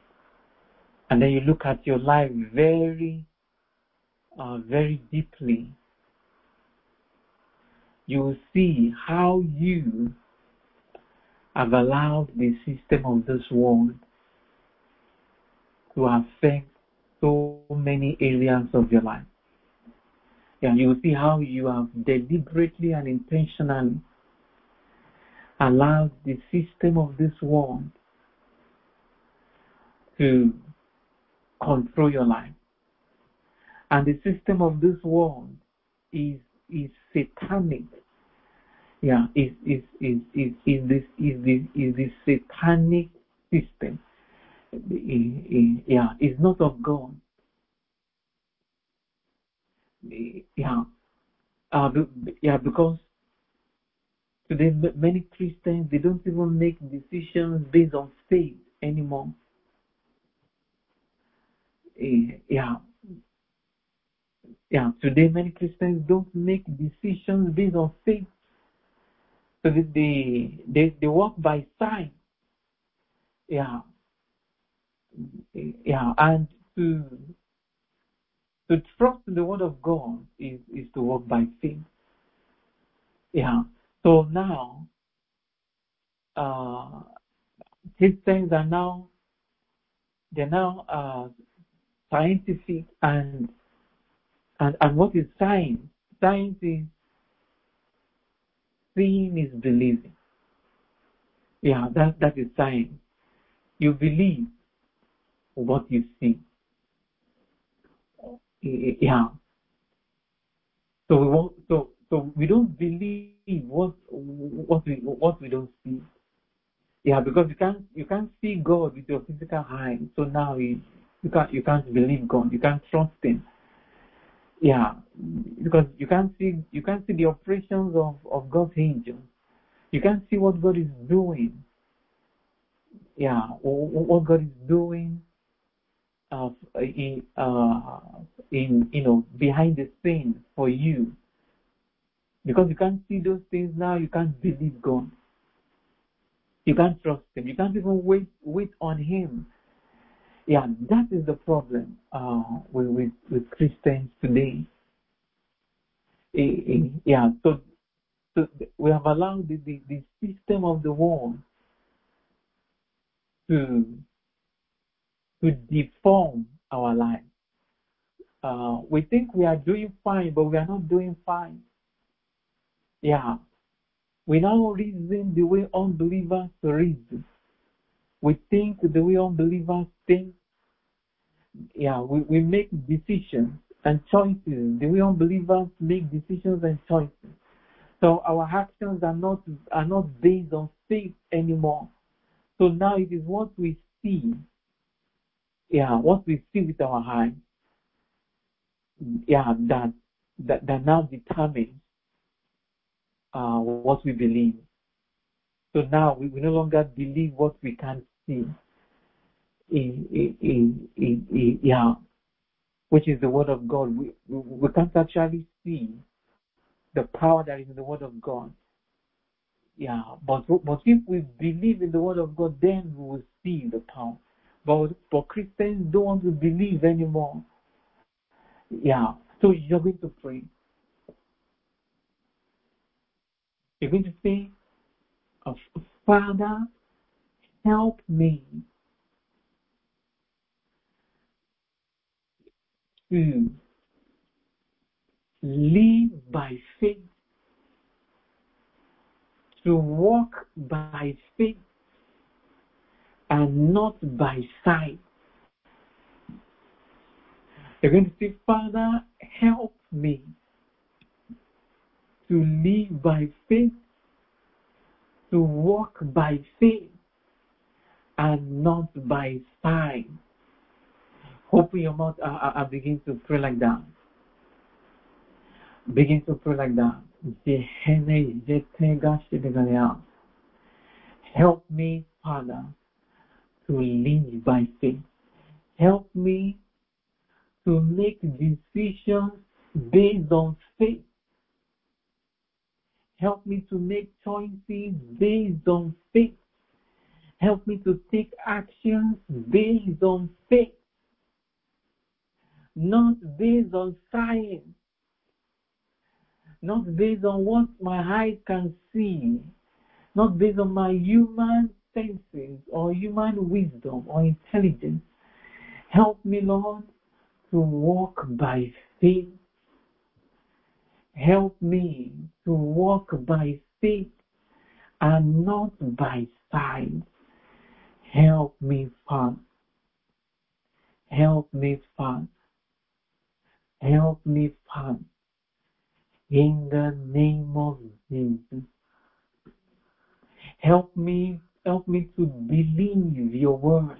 at your life very, very deeply, you will see how you have allowed the system of this world to affect so many areas of your life. Yeah, you will see how you have deliberately and intentionally allowed the system of this world to control your life. And the system of this world is satanic. Yeah, is this satanic system. Yeah, it's not of God. Yeah, because today many Christians, they don't even make decisions based on faith anymore. Yeah, today many Christians don't make decisions based on faith. So they walk by sight. Yeah, and to trust the word of God is to walk by faith. Yeah. So now, Christians are now scientific and what is science? Science is seeing is believing. Yeah, that is science. You believe what you see. Yeah. So we don't believe what we don't see. Yeah, because you can't see God with your physical eye. So now you can't believe God. You can't trust Him. Yeah, because you can't see the operations of God's angels. You can't see what God is doing. Yeah, what God is doing in behind the scenes for you. Because you can't see those things now, you can't believe God. You can't trust Him. You can't even wait on Him. Yeah, that is the problem with Christians today. Yeah, so we have allowed the system of the world to deform our lives. We think we are doing fine, but we are not doing fine. Yeah, we now reason the way unbelievers reason. We think the way unbelievers think. Yeah, we make decisions and choices the way unbelievers make decisions and choices. So our actions are not based on faith anymore. So now it is what we see. Yeah, what we see with our eyes. that now determines what we believe. So now we no longer believe what we can't see. Which is the word of God. We can't actually see the power that is in the word of God. But if we believe in the word of God, then we will see the power. But Christians don't want to believe anymore. So you're going to pray. You're going to say, Father, help me to live by faith, to walk by faith and not by sight. You're going to say, Father, help me to live by faith, to walk by faith and not by sight. Open your mouth and begin to pray like that. Begin to pray like that. Help me, Father, to live by faith. Help me to make decisions based on faith. Help me to make choices based on faith. Help me to take actions based on faith, not based on science, not based on what my eyes can see, not based on my human senses or human wisdom or intelligence. Help me, Lord, to walk by faith. Help me to walk by faith and not by sight. Help me, Father. Help me, Father. Help me, Father. In the name of Jesus. Help me to believe your word.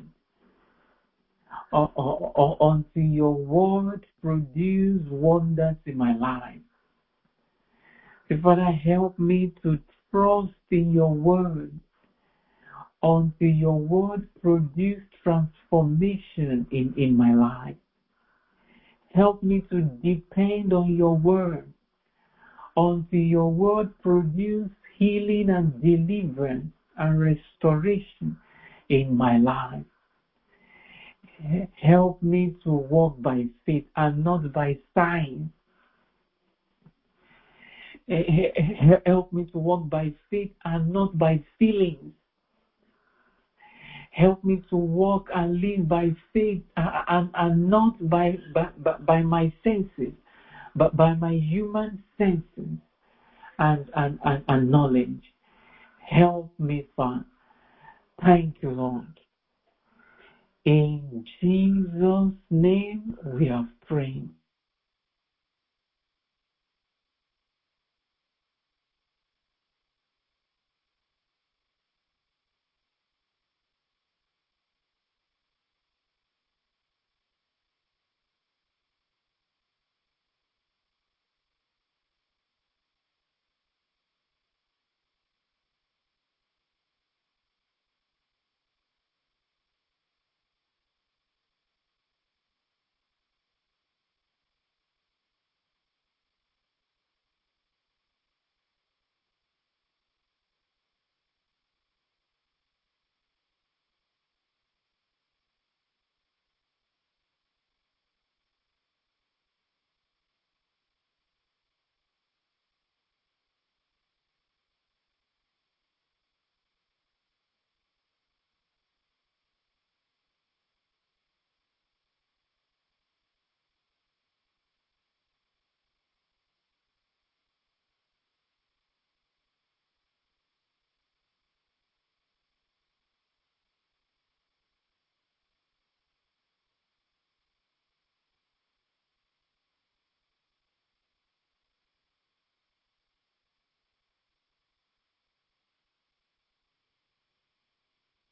Until your word produce wonders in my life. So, Father, help me to trust in your word until your word produce transformation in my life. Help me to depend on your word until your word produce healing and deliverance and restoration in my life. Help me to walk by faith and not by sight. Help me to walk by faith and not by feelings. Help me to walk and live by faith and not by my senses, but by my human senses and knowledge. Help me, Father. Thank you, Lord. In Jesus' name we have prayed.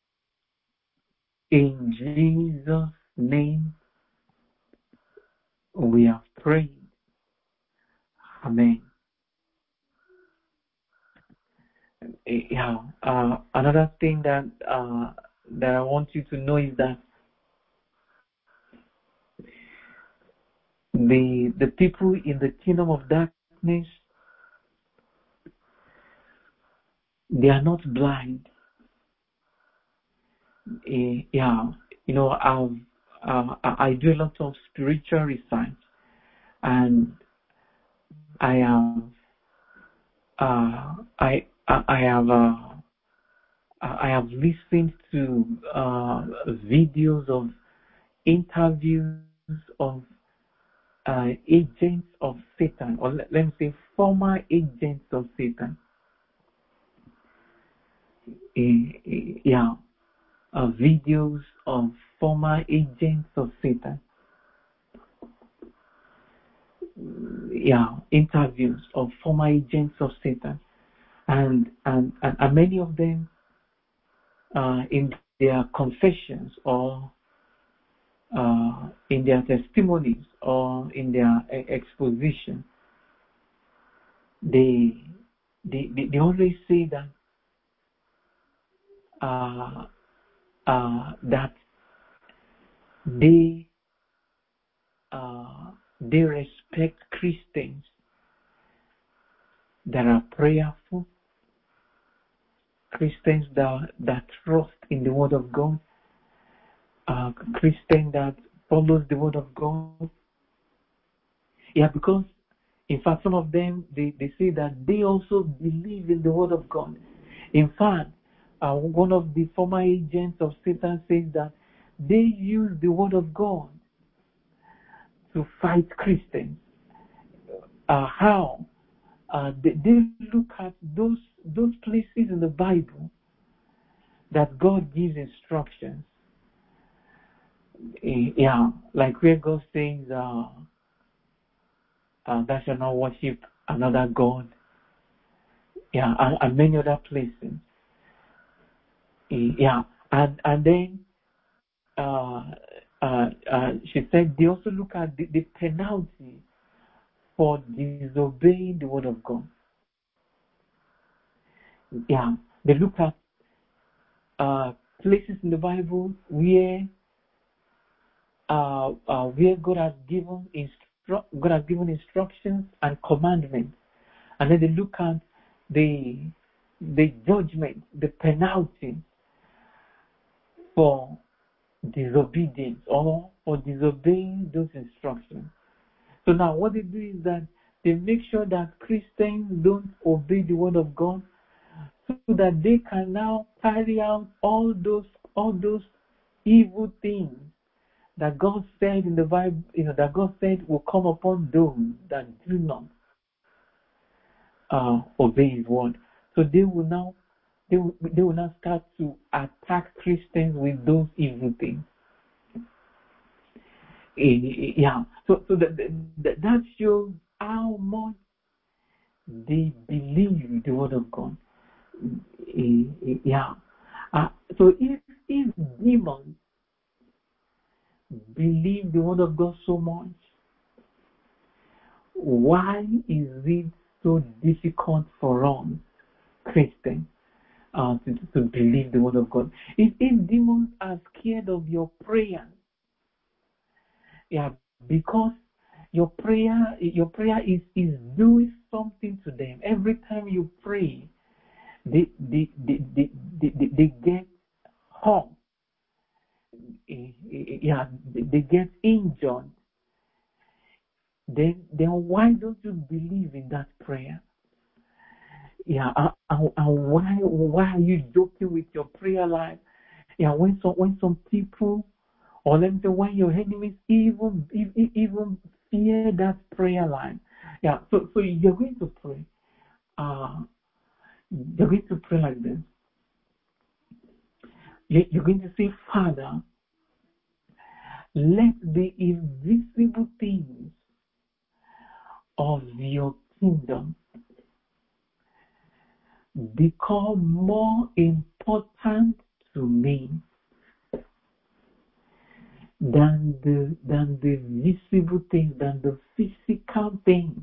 In Jesus' name We have prayed. Amen. Yeah. Another thing that I want you to know is that the people in the kingdom of darkness, they are not blind. Yeah. You know, I do a lot of spiritual research, and I have I have listened to videos of interviews of agents of Satan, or let me say former agents of Satan. Yeah, videos of former agents of Satan. Yeah, interviews of former agents of Satan, and many of them in their confessions or in their testimonies or in their exposition, they always say that that they respect Christians that are prayerful, Christians that trust in the Word of God, Christian that follows the Word of God. Yeah, because in fact some of them they say that they also believe in the Word of God. In fact, one of the former agents of Satan says that they use the Word of God to fight Christians. How? They look at those places in the Bible that God gives instructions. Yeah, like where God says, "Thou shalt not worship another God." Yeah, and many other places. Yeah, and then she said they also look at the penalty for disobeying the Word of God. Yeah, they look at places in the Bible where God has given instructions and commandments, and then they look at the judgment, the penalty for disobedience or for disobeying those instructions. So now what they do is that they make sure that Christians don't obey the Word of God, so that they can now carry out all those evil things that God said in the Bible, that God said will come upon those that do not obey His word. So they will now start to attack Christians with those evil things. Yeah. So that shows how much they believe the Word of God. Yeah. So if demons believe the Word of God so much, why is it so difficult for us Christians to believe the Word of God? If demons are scared of your prayer, yeah, because your prayer is doing something to them. Every time you pray, they get hurt. Yeah, they get injured. Then why don't you believe in that prayer? Yeah, and why are you joking with your prayer life? Yeah, when some people, or let me say, when your enemies even fear that prayer line. Yeah, so you're going to pray. You're going to pray like this. You're going to say, Father, let the invisible things of your kingdom become more important to me than the visible things, than the physical things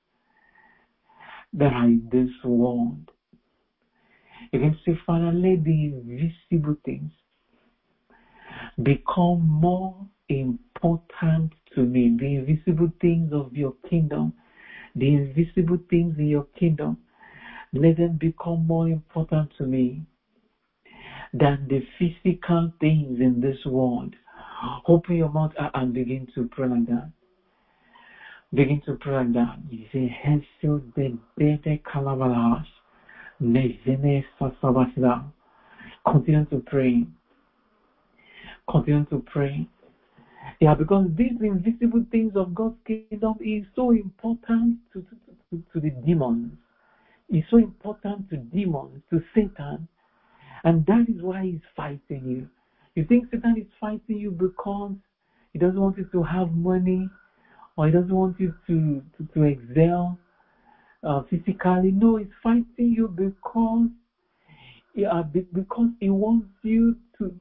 that are in this world. You can say, Father, let the invisible things become more important to me. The invisible things of your kingdom, the invisible things in your kingdom, let them become more important to me than the physical things in this world. Open your mouth and begin to pray like that. Begin to pray like that. You say, Hesio de Bede Kalavalas, Nezene Sasabasla. Continue to pray. Continue to pray. Yeah, because these invisible things of God's kingdom is so important to the demons. It's so important to demons, to Satan. And that is why he's fighting you. You think Satan is fighting you because he doesn't want you to have money, or he doesn't want you to excel physically. No, he's fighting you because he wants you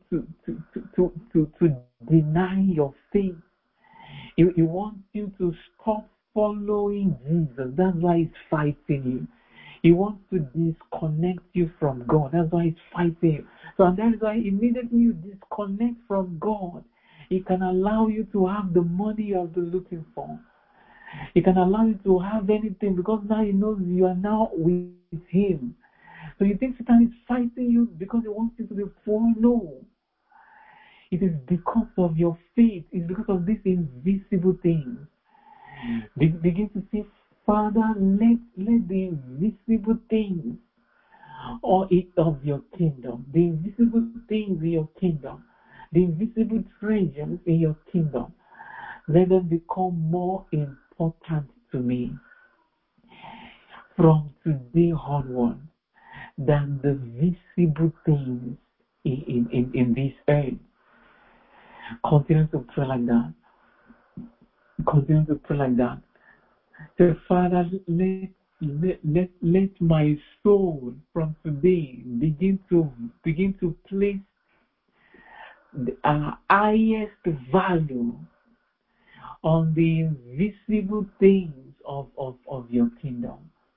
to deny your faith. He wants you to stop following Jesus. That's why he's fighting you. He wants to disconnect you from God. That's why he's fighting you. So and that is why immediately you disconnect from God, he can allow you to have the money you have been looking for. He can allow you to have anything because now he knows you are now with him. So you think Satan is fighting you because he wants you to be poor? No. It is because of your faith. It's because of these invisible things. Begin to say, Father, let the invisible things of your kingdom, the invisible things in your kingdom, the invisible treasures in your kingdom, let them become more important to me from today onward than the visible things in this earth. Continue to pray like that. Continue to pray like that. So, Father, let my soul from today begin to place the highest value on the invisible things of your kingdom.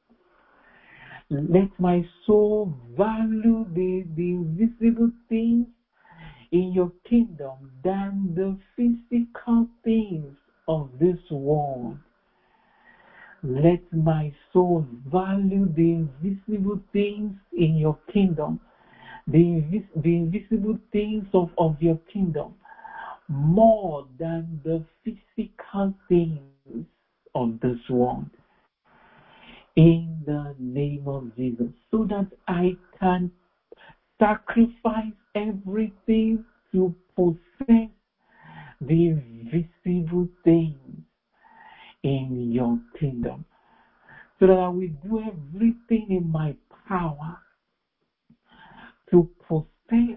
Let my soul value the invisible things in your kingdom than the physical things of this world. Let my soul value the invisible things in your kingdom, the invisible things of your kingdom, more than the physical things of this world. In the name of Jesus, so that I can sacrifice everything to possess the invisible things in your kingdom, so that I will do everything in my power to possess,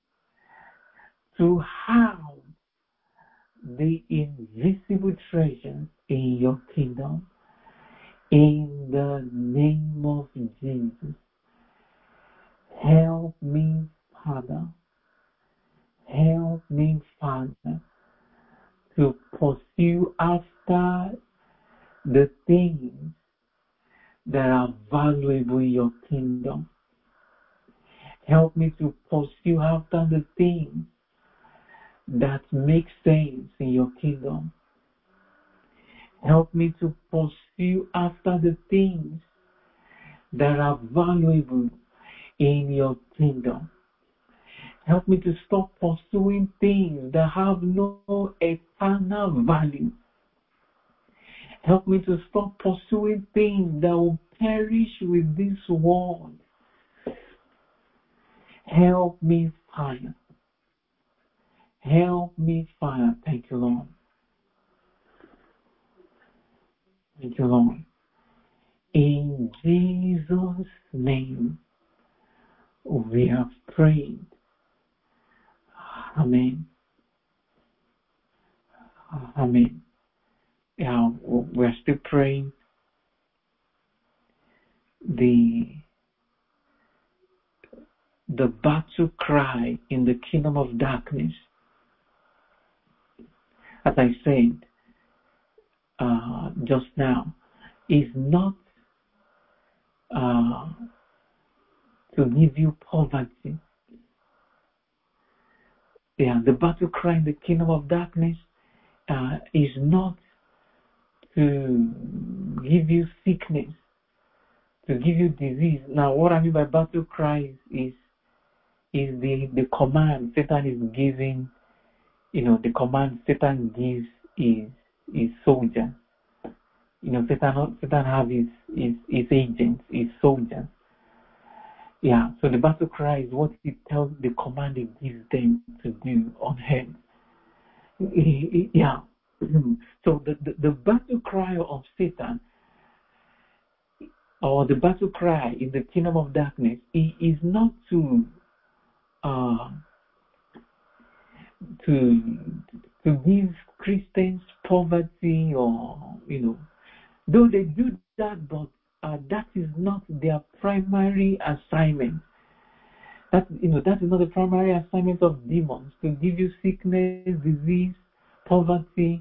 to have the invisible treasures in your kingdom. In the name of Jesus, help me, Father. Help me, Father, to pursue after the things that are valuable in your kingdom. Help me to pursue after the things that make sense in your kingdom. Help me to pursue after the things that are valuable in your kingdom. Help me to stop pursuing things that have no eternal value. Help me to stop pursuing things that will perish with this world. Help me, Father. Help me, Father. Thank you, Lord. Thank you, Lord. In Jesus' name, we have prayed. Amen. Amen. Yeah, we're still praying the battle cry in the kingdom of darkness. as I said just now, is not to give you poverty. Yeah, the battle cry in the kingdom of darkness is not to give you sickness, to give you disease. Now, what I mean by battle cries is the command Satan is giving. The command Satan gives is soldiers. Satan have his agents, his soldiers. Yeah, so the battle cry is what he tells, the command he gives them to do on earth. Yeah. So the battle cry of Satan, or the battle cry in the kingdom of darkness, is not to give Christians poverty, or though they do that, but that is not their primary assignment. That is not the primary assignment of demons, to give you sickness, disease, poverty,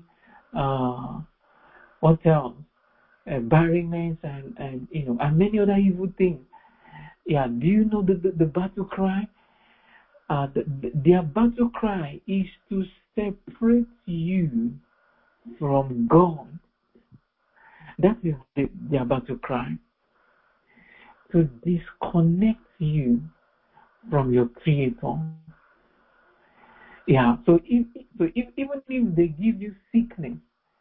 what else? Barrenness, and many other evil things. Yeah, do you know the battle cry? Their battle cry is to separate you from God. That is their battle cry. To disconnect you from your Creator. Yeah. So even if they give you sickness,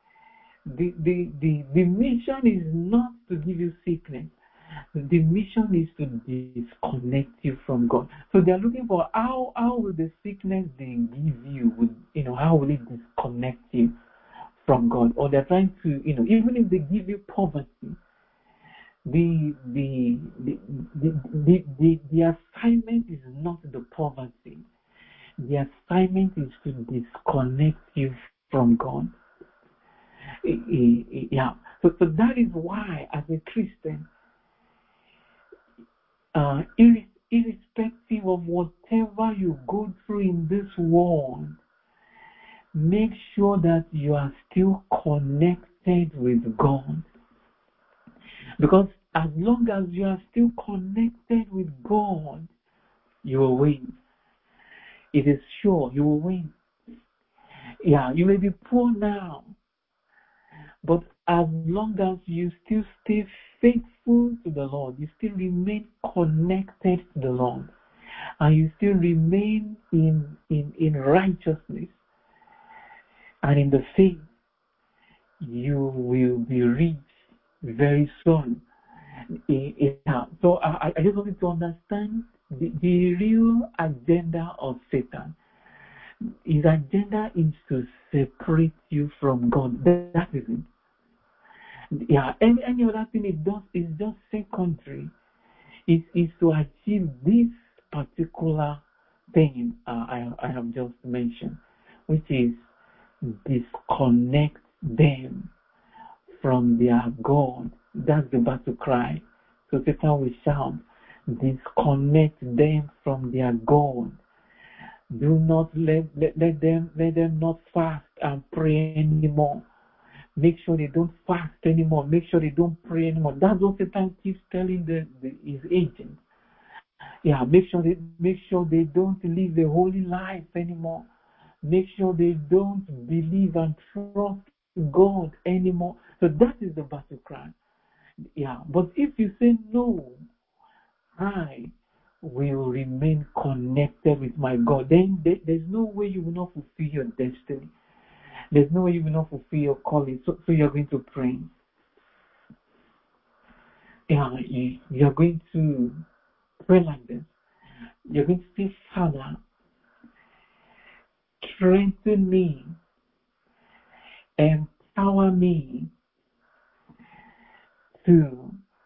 the mission is not to give you sickness. The mission is to disconnect you from God. So they are looking for how will the sickness they give you, how will it disconnect you from God? Or they're trying to, even if they give you poverty, the assignment is not the poverty. The assignment is to disconnect you from God. Yeah. So that is why, as a Christian, irrespective of whatever you go through in this world, make sure that you are still connected with God. Because as long as you are still connected with God, you will win. It is sure you will win. Yeah, you may be poor now, but as long as you still stay faithful to the Lord, you still remain connected to the Lord, and you still remain in righteousness and in the faith, you will be rich very soon. So I just wanted to understand the real agenda of Satan. His agenda is to separate you from God. That is it. Yeah, any other thing it does is just secondary. It is to achieve this particular thing I have just mentioned, which is disconnect them from their God. That's the battle cry. So Satan will shout, disconnect them from their God. Do not let them not fast and pray anymore. Make sure they don't fast anymore. Make sure they don't pray anymore. That's what Satan keeps telling his agents. Yeah, make sure they don't live a holy life anymore. Make sure they don't believe and trust God anymore. So that is the battle cry. Yeah, but if you say no, I will remain connected with my God, then there's no way you will not fulfill your destiny. There's no way you will not fulfill your calling. So you're going to pray. Yeah, you're going to pray like this. You're going to say, Father, strengthen me, empower me to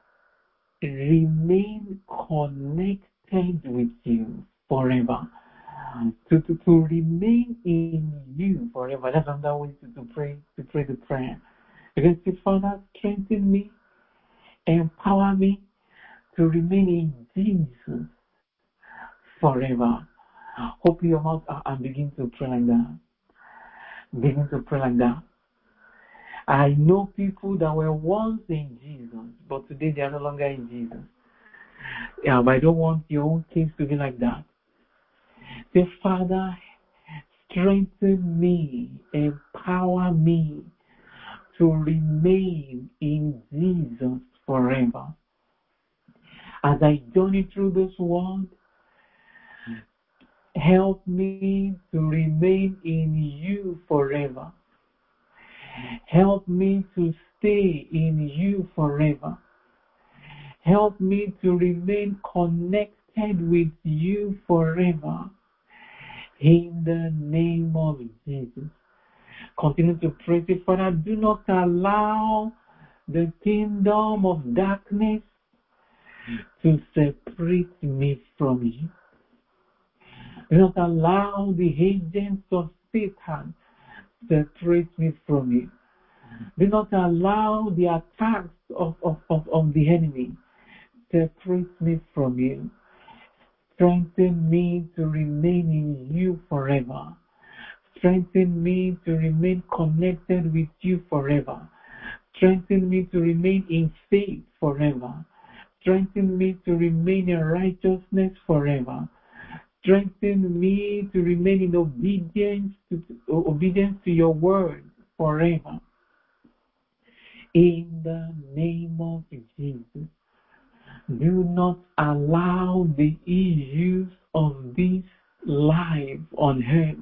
remain connected with you forever. To remain in you forever. That's another way to pray the prayer. You're going to say, Father, strengthen me, empower me to remain in Jesus forever. Open your mouth and begin to pray like that. Begin to pray like that. I know people that were once in Jesus, but today they are no longer in Jesus. Yeah, but I don't want your own case to be like that. Say, Father, strengthen me, empower me to remain in Jesus forever. As I journey through this world, help me to remain in you forever. Help me to stay in you forever. Help me to remain connected with you forever. In the name of Jesus. Continue to pray. Father, do not allow the kingdom of darkness to separate me from you. Do not allow the agents of Satan to separate me from you. Do not allow the attacks of the enemy to separate me from you. Strengthen me to remain in you forever. Strengthen me to remain connected with you forever. Strengthen me to remain in faith forever. Strengthen me to remain in righteousness forever. Strengthen me to remain in obedience to your word forever. In the name of Jesus, do not allow the issues of this life on earth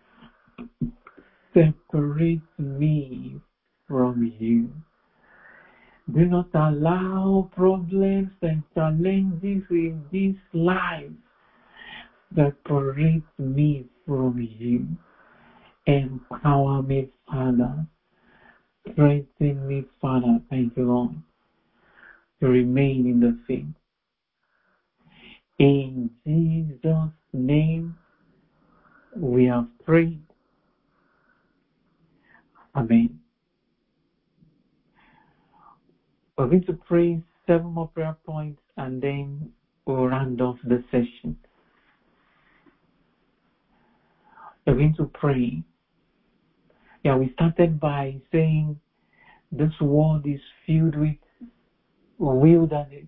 separate me from you. Do not allow problems and challenges in this life separate me from you. Empower me, Father. Strengthen me, Father. Thank you, Lord, to remain in the faith. In Jesus' name, we have prayed. Amen. We're going to pray 7 more prayer points and then we'll round off the session. We're going to pray. Yeah, we started by saying this world is filled with wilderness.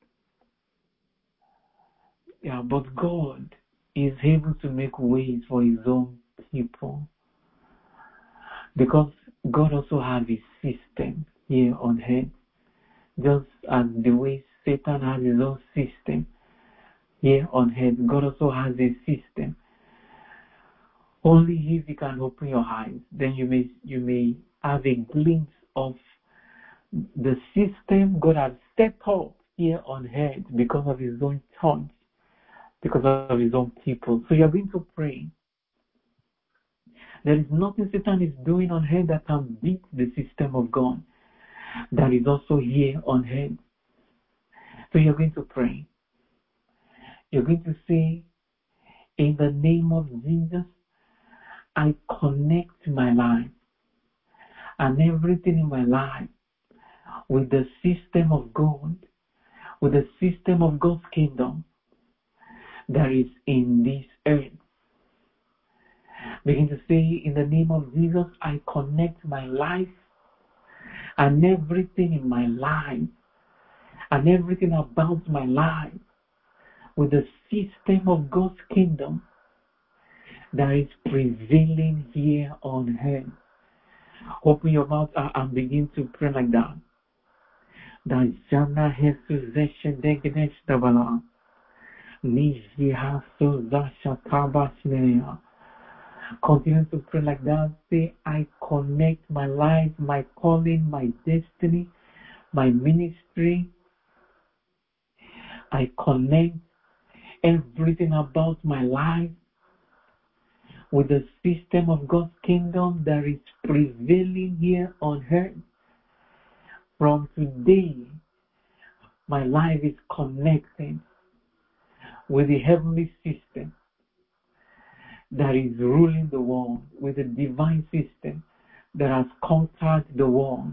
Yeah, but God is able to make ways for his own people. Because God also has his system here on earth. Just as the way Satan has his own system here on earth, God also has a system. Only if you can open your eyes, then you may have a glimpse of the system God has set up here on earth because of his own church, because of his own people. So you're going to pray. There is nothing Satan is doing on earth that can beat the system of God that is also here on earth. So you're going to pray. You're going to say, in the name of Jesus, I connect my life and everything in my life with the system of God, with the system of God's kingdom that is in this earth. Begin to say, in the name of Jesus, I connect my life and everything in my life and everything about my life with the system of God's kingdom that is prevailing here on earth. Open your mouth and begin to pray like that. Dajana Jesus Zeshe Dabala. Niji Zasha Tabashinea. Continue to pray like that. Say, I connect my life, my calling, my destiny, my ministry. I connect everything about my life with the system of God's kingdom that is prevailing here on earth. From today, my life is connected with the heavenly system that is ruling the world, with the divine system that has conquered the world.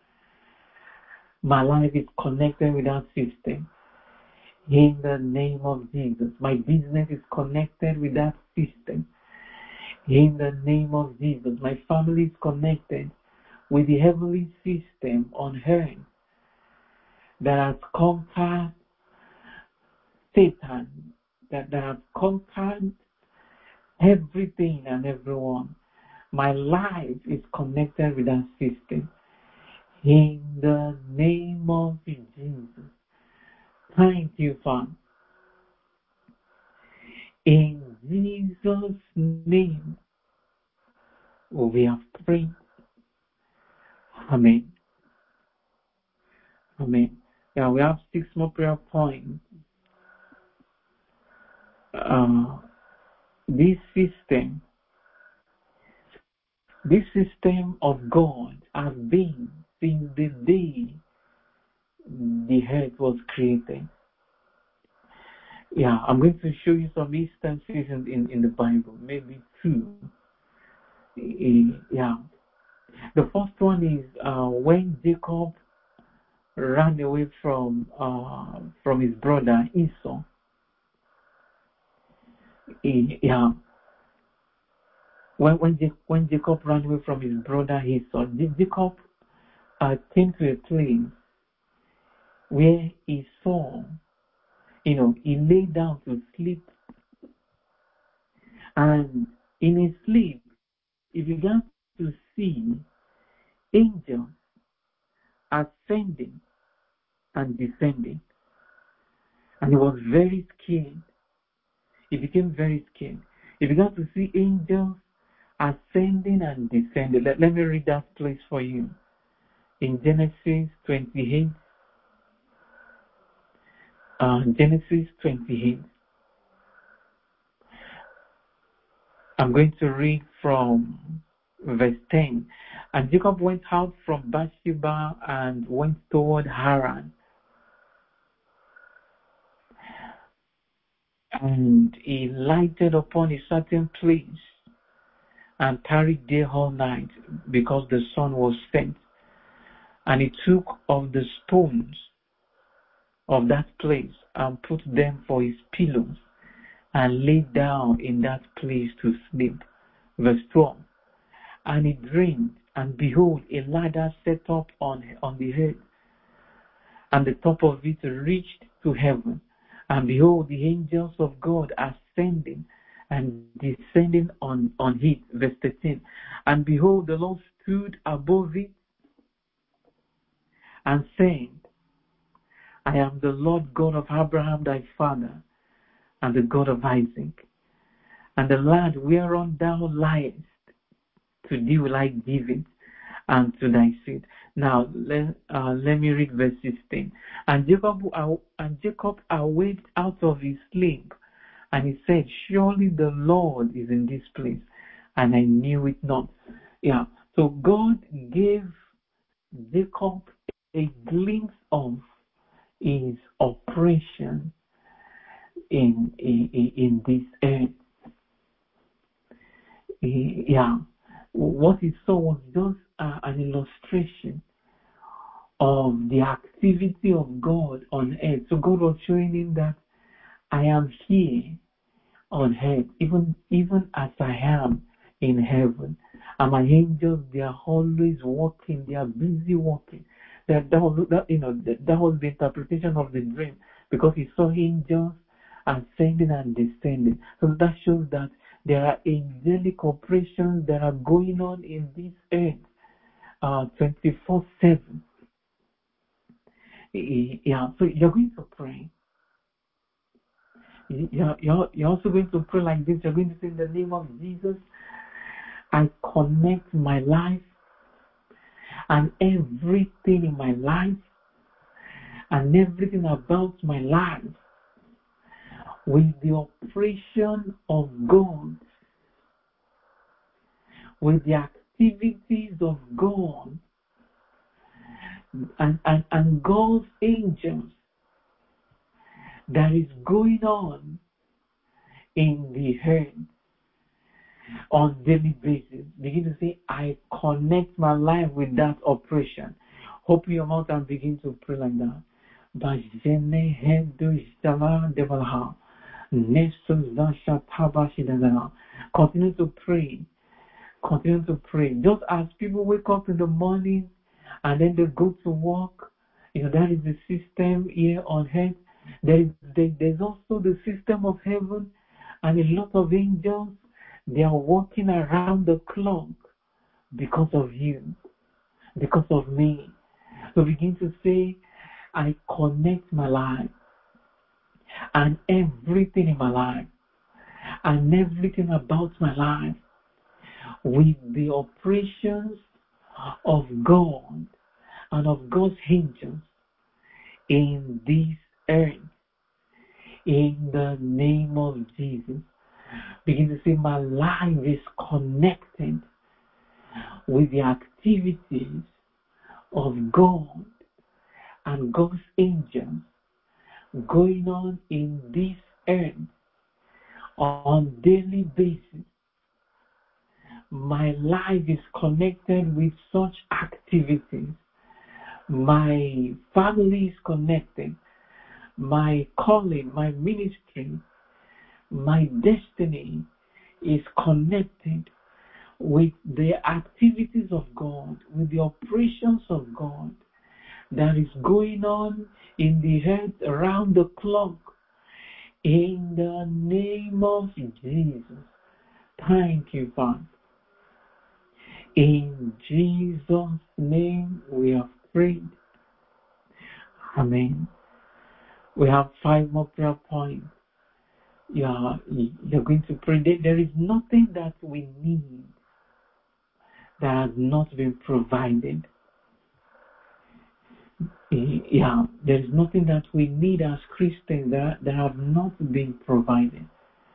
My life is connected with that system. In the name of Jesus, my business is connected with that system. In the name of Jesus, my family is connected with the heavenly system on earth that has conquered Satan, that has conquered everything and everyone. My life is connected with that system. In the name of Jesus. Thank you, Father. In Jesus' name, we have prayed. Amen. Amen. Yeah, we have 6 more prayer points. This system of God has been since the day the earth was created. Yeah, I'm going to show you some instances in the Bible, maybe 2. Yeah. The first one is when Jacob ran away from his brother Esau. Yeah. When Jacob ran away from his brother Esau, Jacob came to a place where he saw, he lay down to sleep, and in his sleep he began to see angels ascending and descending, and he was very scared. He became very scared. He began to see angels ascending and descending. Let me read that place for you. In Genesis 28. Genesis 28. I'm going to read from verse 10. And Jacob went out from Beersheba and went toward Haran. And he lighted upon a certain place and tarried there all night, because the sun was set. And he took of the stones of that place and put them for his pillows, and lay down in that place to sleep. Verse 12. And he dreamed, and behold, a ladder set up on the head, and the top of it reached to heaven. And behold, the angels of God ascending and descending on it. Verse 13. And behold, the Lord stood above it and said, I am the Lord God of Abraham thy father, and the God of Isaac. And the land whereon thou liest, to thee will I give it, and to thy seed. Now, let me read verse 16. And Jacob awaked out of his sleep, and he said, surely the Lord is in this place, and I knew it not. Yeah. So God gave Jacob a glimpse of his operation in this earth. Yeah. What he saw was just an illustration of the activity of God on earth. So God was showing him that I am here on earth, even as I am in heaven. And my angels, they are always working, they are busy working. That was the interpretation of the dream, because he saw angels ascending and descending. So that shows that there are angelic operations that are going on in this earth 24/7. Yeah, so you're going to pray. You're also going to pray like this. You're going to say, in the name of Jesus, I connect my life and everything in my life and everything about my life with the operation of God, with the activities of God and God's angels that is going on in the earth on daily basis. Begin to say, I connect my life with that operation. Open your mouth and begin to pray like that. Continue to pray. Continue to pray. Just as people wake up in the morning and then they go to work, that is the system here on earth. There's also the system of heaven, and a lot of angels, they are working around the clock because of you, because of me. So begin to say, I connect my life and everything in my life and everything about my life with the operations of God and of God's angels in this earth. In the name of Jesus. Begin to say, my life is connected with the activities of God and God's angels going on in this earth on daily basis. My life is connected with such activities. My family is connected. My calling, my ministry, my destiny is connected with the activities of God, with the operations of God that is going on in the earth around the clock. In the name of Jesus. Thank you, Father. In Jesus' name we have prayed. Amen. We have 5 more prayer points. You're going to pray. There is nothing that we need that has not been provided. There is nothing that we need as Christians that have not been provided.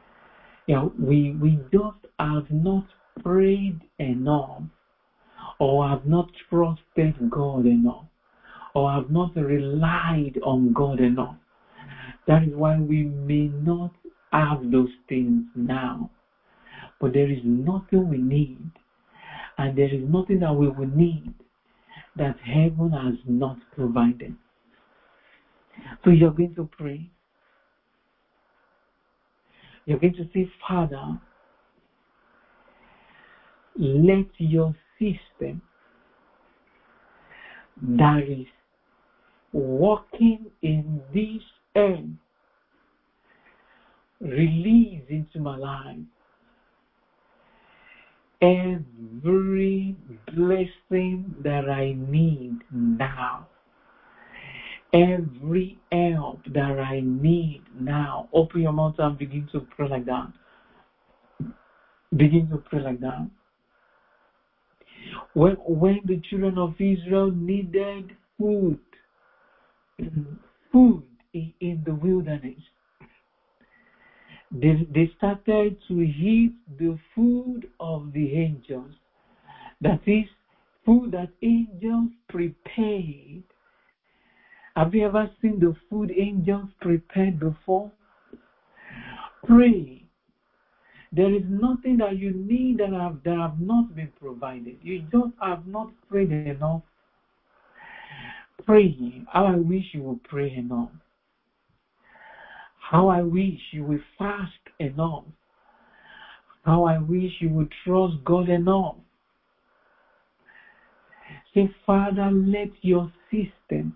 We just have not prayed enough, or have not trusted God enough, or have not relied on God enough. That is why we may not have those things now. But there is nothing we need, and there is nothing that we will need that heaven has not provided. So you're going to pray. You're going to say, Father, let your system that is working in this earth release into my life every blessing that I need now. Every help that I need now. Open your mouth and begin to pray like that. Begin to pray like that. When the children of Israel needed food in the wilderness, they started to eat the food of the angels. That is, food that angels prepared. Have you ever seen the food angels prepared before? Pray. There is nothing that you need that have not been provided. You just have not prayed enough. Pray. How I wish you would pray enough. How I wish you would fast enough. How I wish you would trust God enough. Say, Father, let your system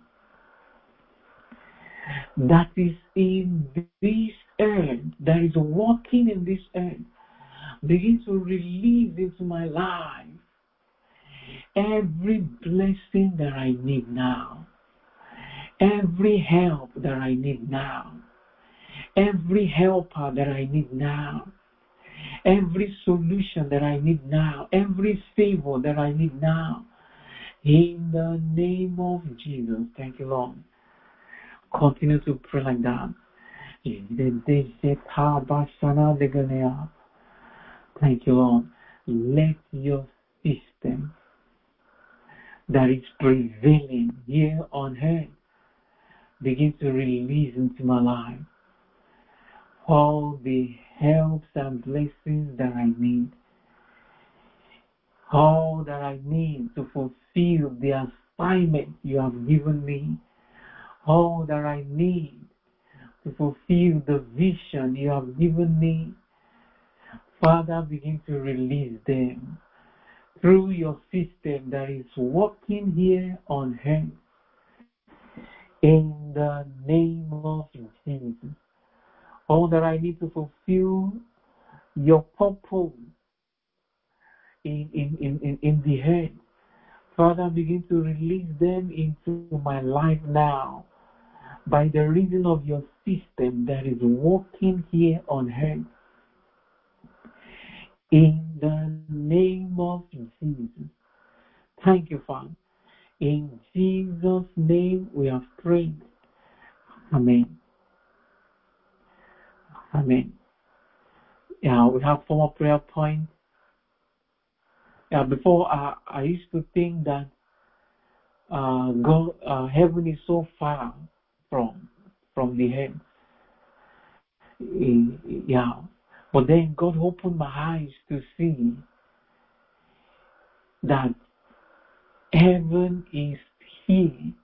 that is in this earth, that is working in this earth, begin to release into my life every blessing that I need now, every help that I need now, every helper that I need now, every solution that I need now, every favor that I need now. In the name of Jesus. Thank you, Lord. Continue to pray like that. Thank you, Lord. Let your system that is prevailing here on earth begin to release into my life all the helps and blessings that I need. All that I need to fulfill the assignment you have given me. All that I need to fulfill the vision you have given me Father, begin to release them through your system that is working here on earth. In the name of Jesus. All that I need to fulfill your purpose in the earth. Father, begin to release them into my life now by the reason of your system that is working here on earth. In the name of Jesus. Thank you, Father. In Jesus' name we have prayed. Amen. Amen. Yeah, we have 4 more prayer points. Yeah, before I used to think that God, heaven is so far from the earth. Yeah, but then God opened my eyes to see that heaven is here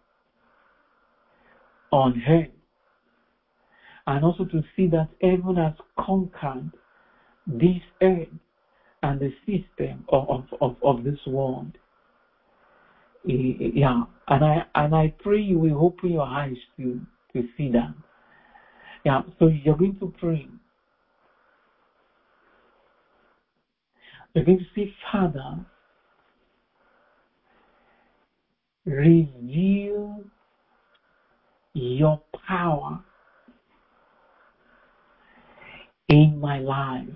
on earth, and also to see that heaven has conquered this earth and the system of this world. Yeah, and I pray you will open your eyes to see that. Yeah, so you're going to pray. You're going to say, Father, reveal your power in my life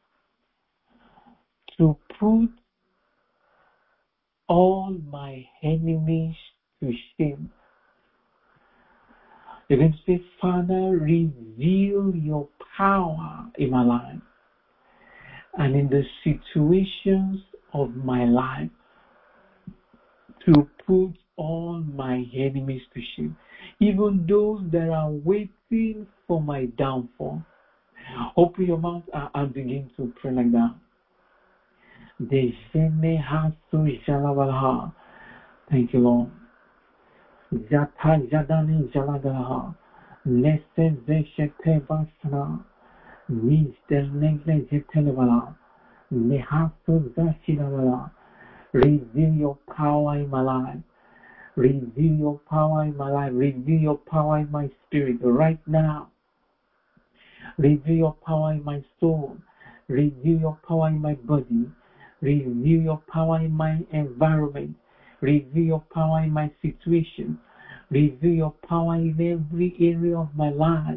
to put all my enemies to shame. You're going to say, Father, reveal your power in my life and in the situations of my life to put all my enemies to shame, even those that are waiting for my downfall. Open your mouth and begin to pray like that. Thank you, Lord. Jata Jadani Jalagalaha. Lesse Zeshete Basana. Nistel Negle Jetelebala. Nehasu Zashidabala. Reveal your power in my life. Reveal your power in my life. Reveal your power in my spirit right now. Reveal your power in my soul. Reveal your power in my body. Reveal your power in my environment. Reveal your power in my situation. Reveal your power in every area of my life.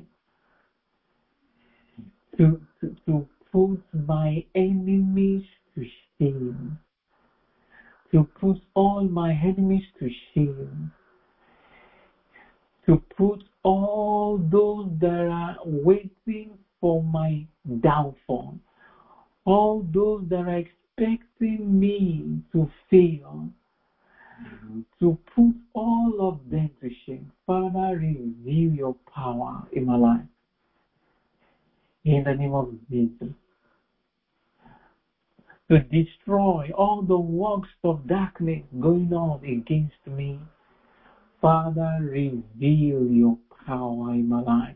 To put my enemies to shame. To put all my enemies to shame. To put all those that are waiting for my downfall. All those that are expecting me to fail. To put all of them to shame. Father, reveal your power in my life. In the name of Jesus. To destroy all the works of darkness going on against me. Father, reveal your power in my life.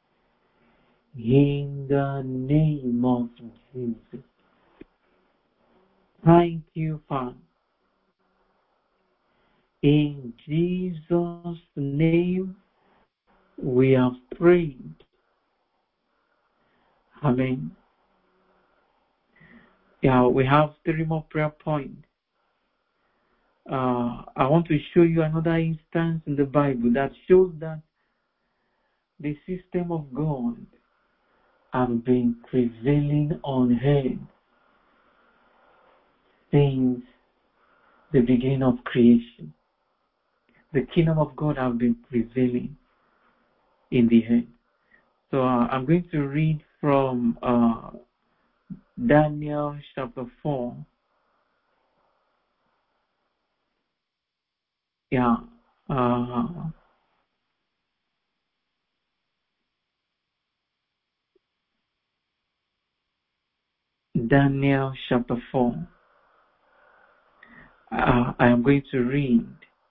In the name of Jesus. Thank you, Father. In Jesus' name, we have prayed. Amen. Yeah, we have 3 more prayer points. I want to show you another instance in the Bible that shows that the system of God has been prevailing on earth since the beginning of creation. The kingdom of God has been prevailing in the earth. So I'm going to read from Daniel chapter 4. Yeah. Daniel chapter 4. I am going to read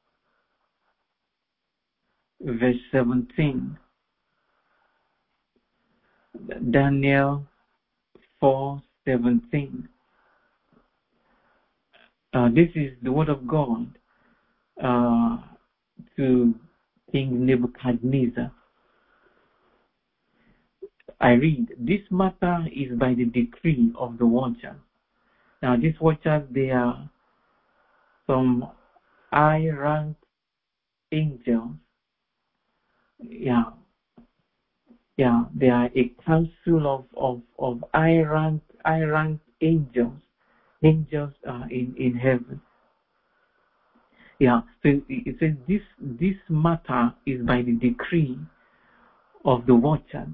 verse 17. Daniel 4:17. 17. This is the word of God to King Nebuchadnezzar. I read, "This matter is by the decree of the watchers." Now, these watchers, they are some high-ranked angels. Yeah, they are a council of high-ranked angels in heaven. Yeah, so it says this matter is by the decree of the watchers.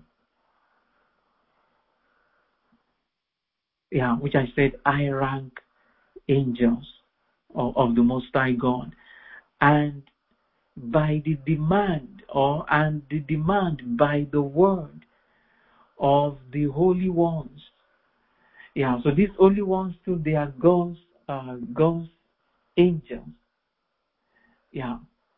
Yeah, which I said high-rank angels of the Most High God, and by the demand by the word of the holy ones. Yeah, so these holy ones too, they are God's angels. Yeah,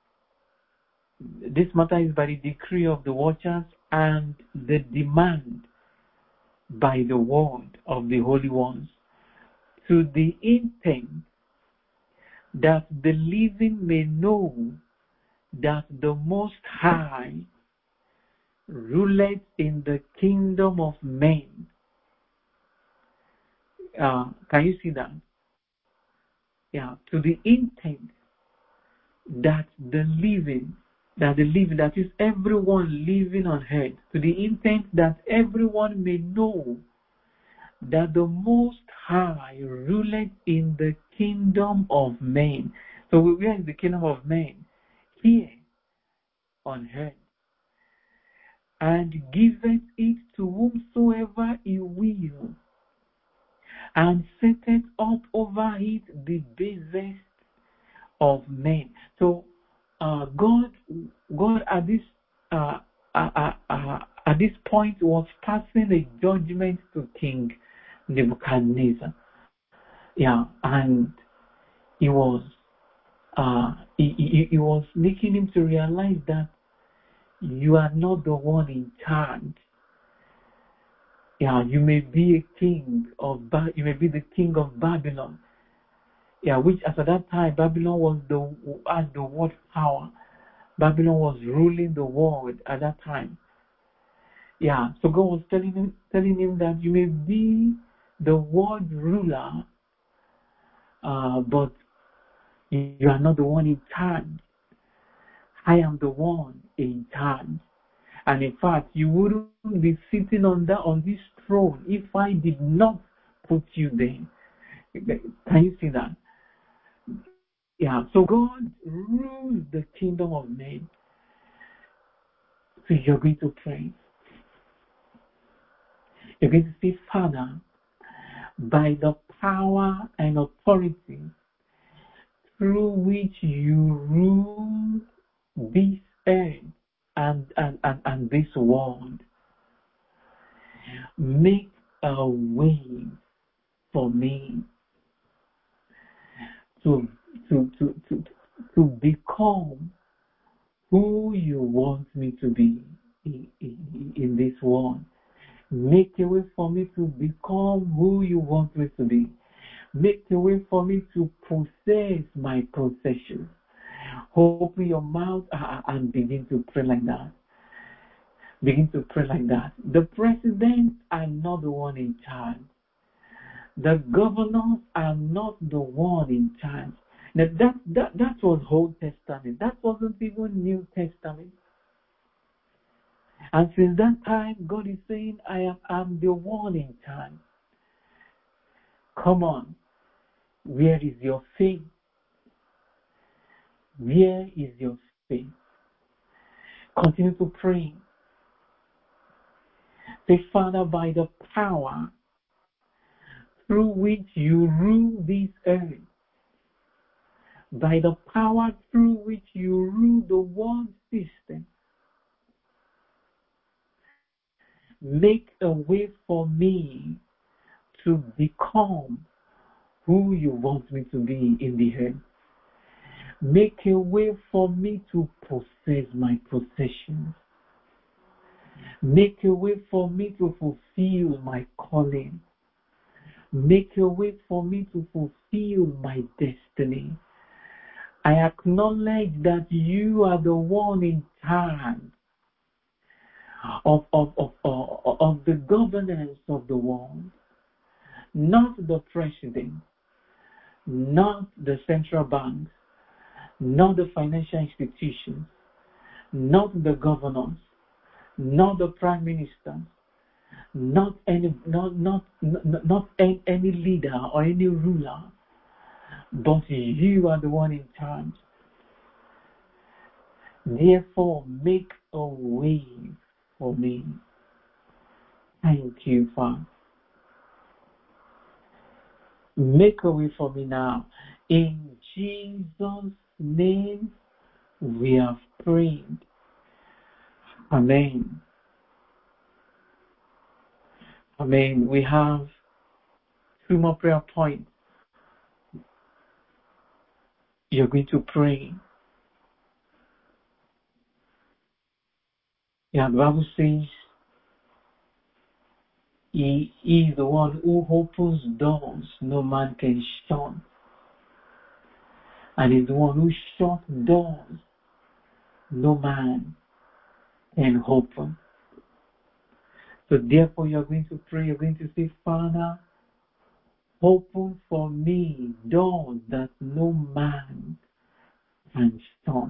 this matter is by the decree of the watchers and the demand by the word of the holy ones, to the intent that the living may know that the Most High ruleth in the kingdom of men. Can you see that? Yeah, to the intent that the living, that is everyone living on earth, to the intent that everyone may know that the Most High ruleth in the kingdom of men. So where is the kingdom of men? Here on earth. And giveth it to whomsoever he will, and setteth up over it the basest of men. So God at this point was passing a judgment to King Nebuchadnezzar. Yeah, and he was making him to realize that you are not the one in charge. Yeah, you may be a king you may be the king of Babylon. Yeah, which at that time Babylon had the world power. Babylon was ruling the world at that time. Yeah, so God was telling him that you may be the world ruler, but you are not the one in charge. I am the one in charge. And in fact, you wouldn't be sitting on this throne if I did not put you there. Can you see that? Yeah, so God rules the kingdom of men. So you're going to pray. You're going to say, Father, by the power and authority through which you rule this earth and this world, make a way for me to become who you want me to be in this world. Make a way for me to become who you want me to be. Make a way for me to possess my possessions. Open your mouth and begin to pray like that. Begin to pray like that. The presidents are not the one in charge. The governors are not the one in charge. Now that was Old Testament. That wasn't even New Testament. And since that time, God is saying, I'm the one in charge. Come on. Where is your faith? Where is your faith? Continue to pray. Say, Father, by the power through which you rule this earth, by the power through which you rule the world system, make a way for me to become who you want me to be in the earth. Make a way for me to possess my possessions. Make a way for me to fulfill my calling. Make a way for me to fulfill my destiny. I acknowledge that you are the one in charge of the governance of the world, not the president, not the central banks, not the financial institutions, not the governors, not the prime minister, not any leader or any ruler, but you are the one in charge. Therefore, make a way for me. Thank you, Father. Make a way for me now. In Jesus' name, we have prayed. Amen. Amen. We have 2 more prayer points. You're going to pray. Yeah, the Bible says, He is the one who opens doors no man can shut. And is the one who shuts doors no man can open. So therefore you're going to pray, you're going to say, Father, open for me doors that no man can shut.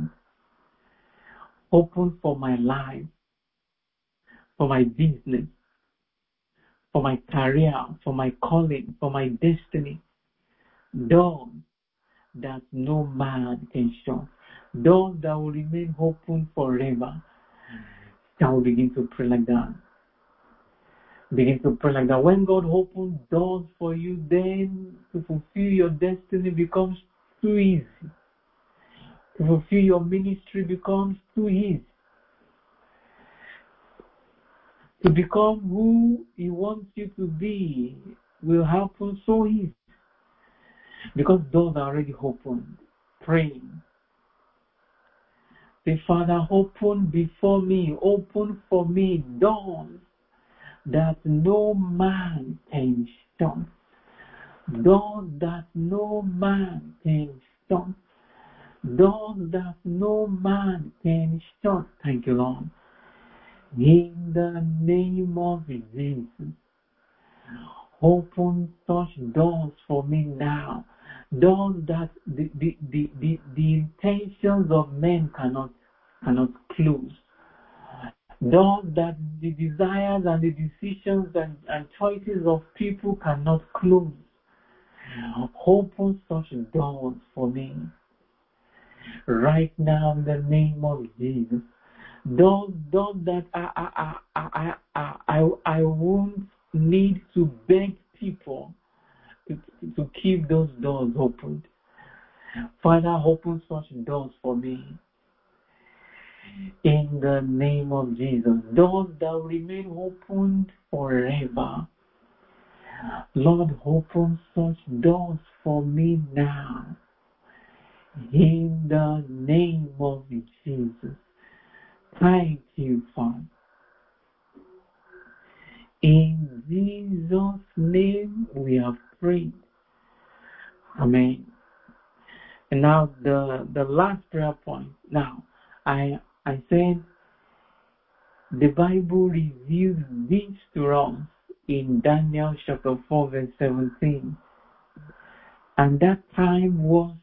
Open for my life, for my business, for my career, for my calling, for my destiny. Doors that no man can shut. Doors that will remain open forever. Shall we begin to pray like that? Begin to pray like that. When God opens doors for you, then to fulfill your destiny becomes too easy. To fulfill your ministry becomes too easy. To become who He wants you to be will happen so easy. Because doors are already open. Praying. Say, Father, open before me, open for me doors that no man can shut. Doors that no man can shut. Doors that no man can shut. Thank you, Lord. In the name of Jesus, open such doors for me now. Doors that the intentions of men cannot close. Doors that the desires and the decisions and choices of people cannot close. Open such doors for me. Right now in the name of Jesus. Doors that I won't need to beg people to keep those doors open. Father, open such doors for me. In the name of Jesus. Doors that remain open forever. Lord, open such doors for me now. In the name of Jesus. Thank you, Father. In Jesus' name we have prayed. Amen. And now the last prayer point. Now, I said the Bible reveals this to us in Daniel chapter 4 verse 17. And that time was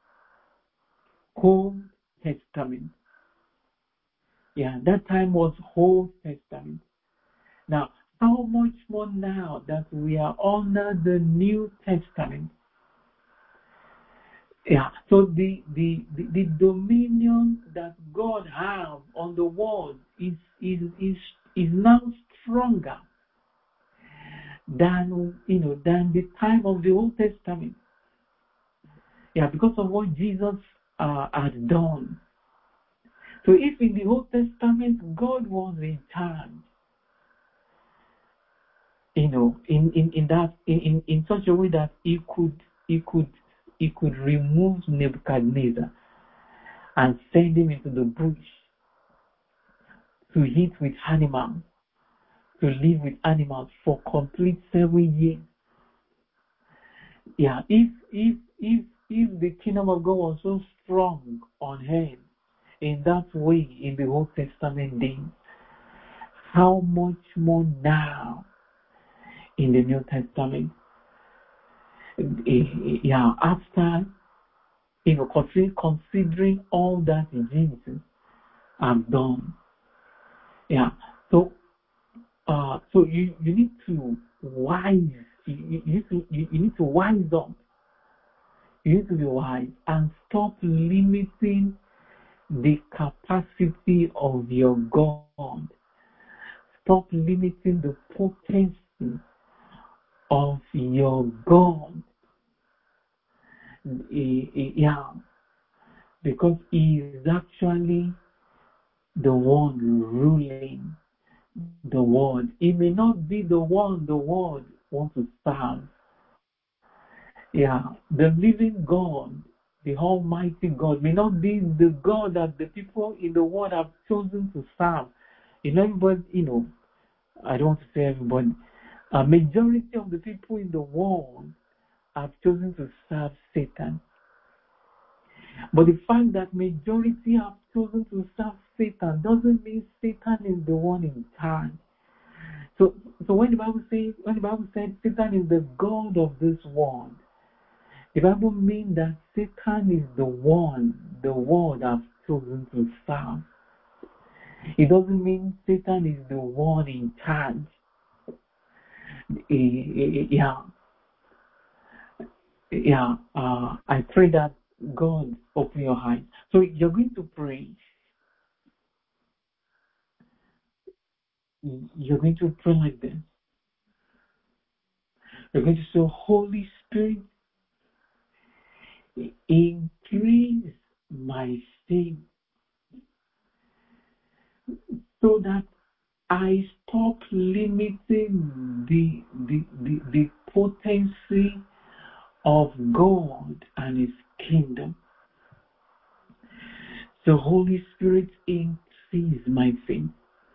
Old Testament. Yeah, that time was Old Testament. Now, how much more now that we are under the New Testament? Yeah, so the dominion that God has on the world is now stronger than the time of the Old Testament. Yeah, because of what Jesus had done. So if in the Old Testament God was in charge, in such a way that he could remove Nebuchadnezzar and send him into the bush to eat with animals, to live with animals for complete 7 years. Yeah, if the kingdom of God was so strong on earth in that way in the Old Testament days, how much more now in the New Testament? Yeah, after considering all that Jesus has done. Yeah, so you need to you need to wise up. You need to be wise and stop limiting the capacity of your God. Stop limiting the potency of your God. Yeah, because He is actually the one ruling the world. He may not be the one the world wants to serve. Yeah, the living God, the Almighty God, may not be the God that the people in the world have chosen to serve. Everybody, I don't want to say everybody, a majority of the people in the world have chosen to serve Satan. But the fact that majority have chosen to serve Satan doesn't mean Satan is the one in charge. So when the Bible said Satan is the God of this world, the Bible means that Satan is the one the world has chosen to serve. It doesn't mean Satan is the one in charge. I pray that God open your eyes. So you're going to pray. You're going to pray like this. You're going to say, Holy Spirit, increase my faith so that I stop limiting the potency of God and His kingdom. So Holy Spirit, increase my faith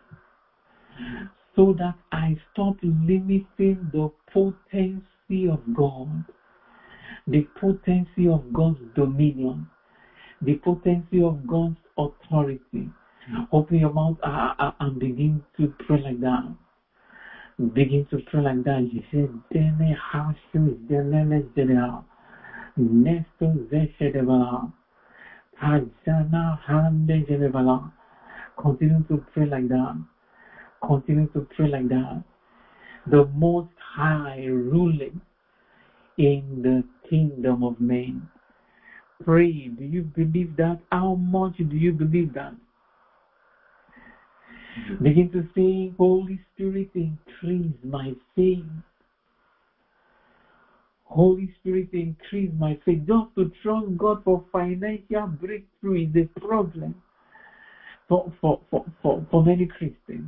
so that I stop limiting the potency of God, the potency of God's dominion, the potency of God's authority. Open your mouth and begin to pray like that. Begin to pray like that. You say, Dene Hashu Delele Zedea. Nesto Zeshedebala. Hajana Hande Jedebala. Continue to pray like that. Continue to pray like that. The Most High ruling in the kingdom of men. Pray. Do you believe that? How much do you believe that? Begin to say, Holy Spirit, increase my faith. Holy Spirit, increase my faith. Just to trust God for financial breakthrough is a problem for many Christians.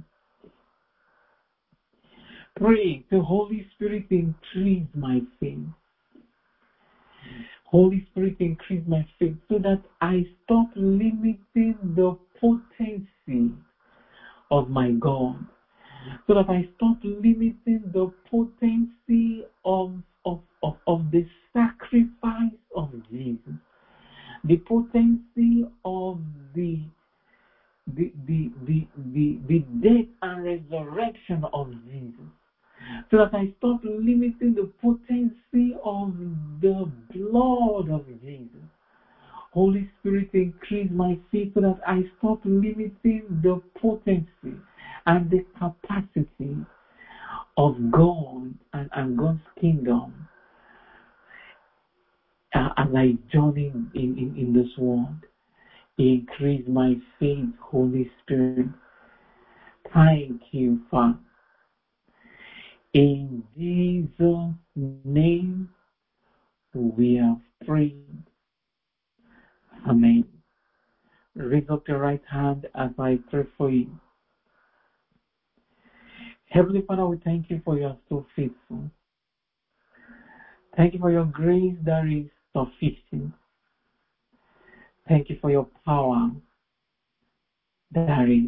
Pray the Holy Spirit, increase my faith. Holy Spirit, increase my faith so that I stop limiting the potency of my God. So that I stop limiting the potency of the sacrifice of Jesus, the potency of the death and resurrection of Jesus, so that I stop limiting the potency of the blood of Jesus. Holy Spirit, increase my faith so that I stop limiting the potency and the capacity of God and God's kingdom as I journey in this world. Increase my faith, Holy Spirit. Thank you, Father. In Jesus' name we have prayed. Amen. Raise up your right hand as I pray for you. Heavenly Father, we thank you for you are so faithful. Thank you for your grace that is sufficient. Thank you for your power that is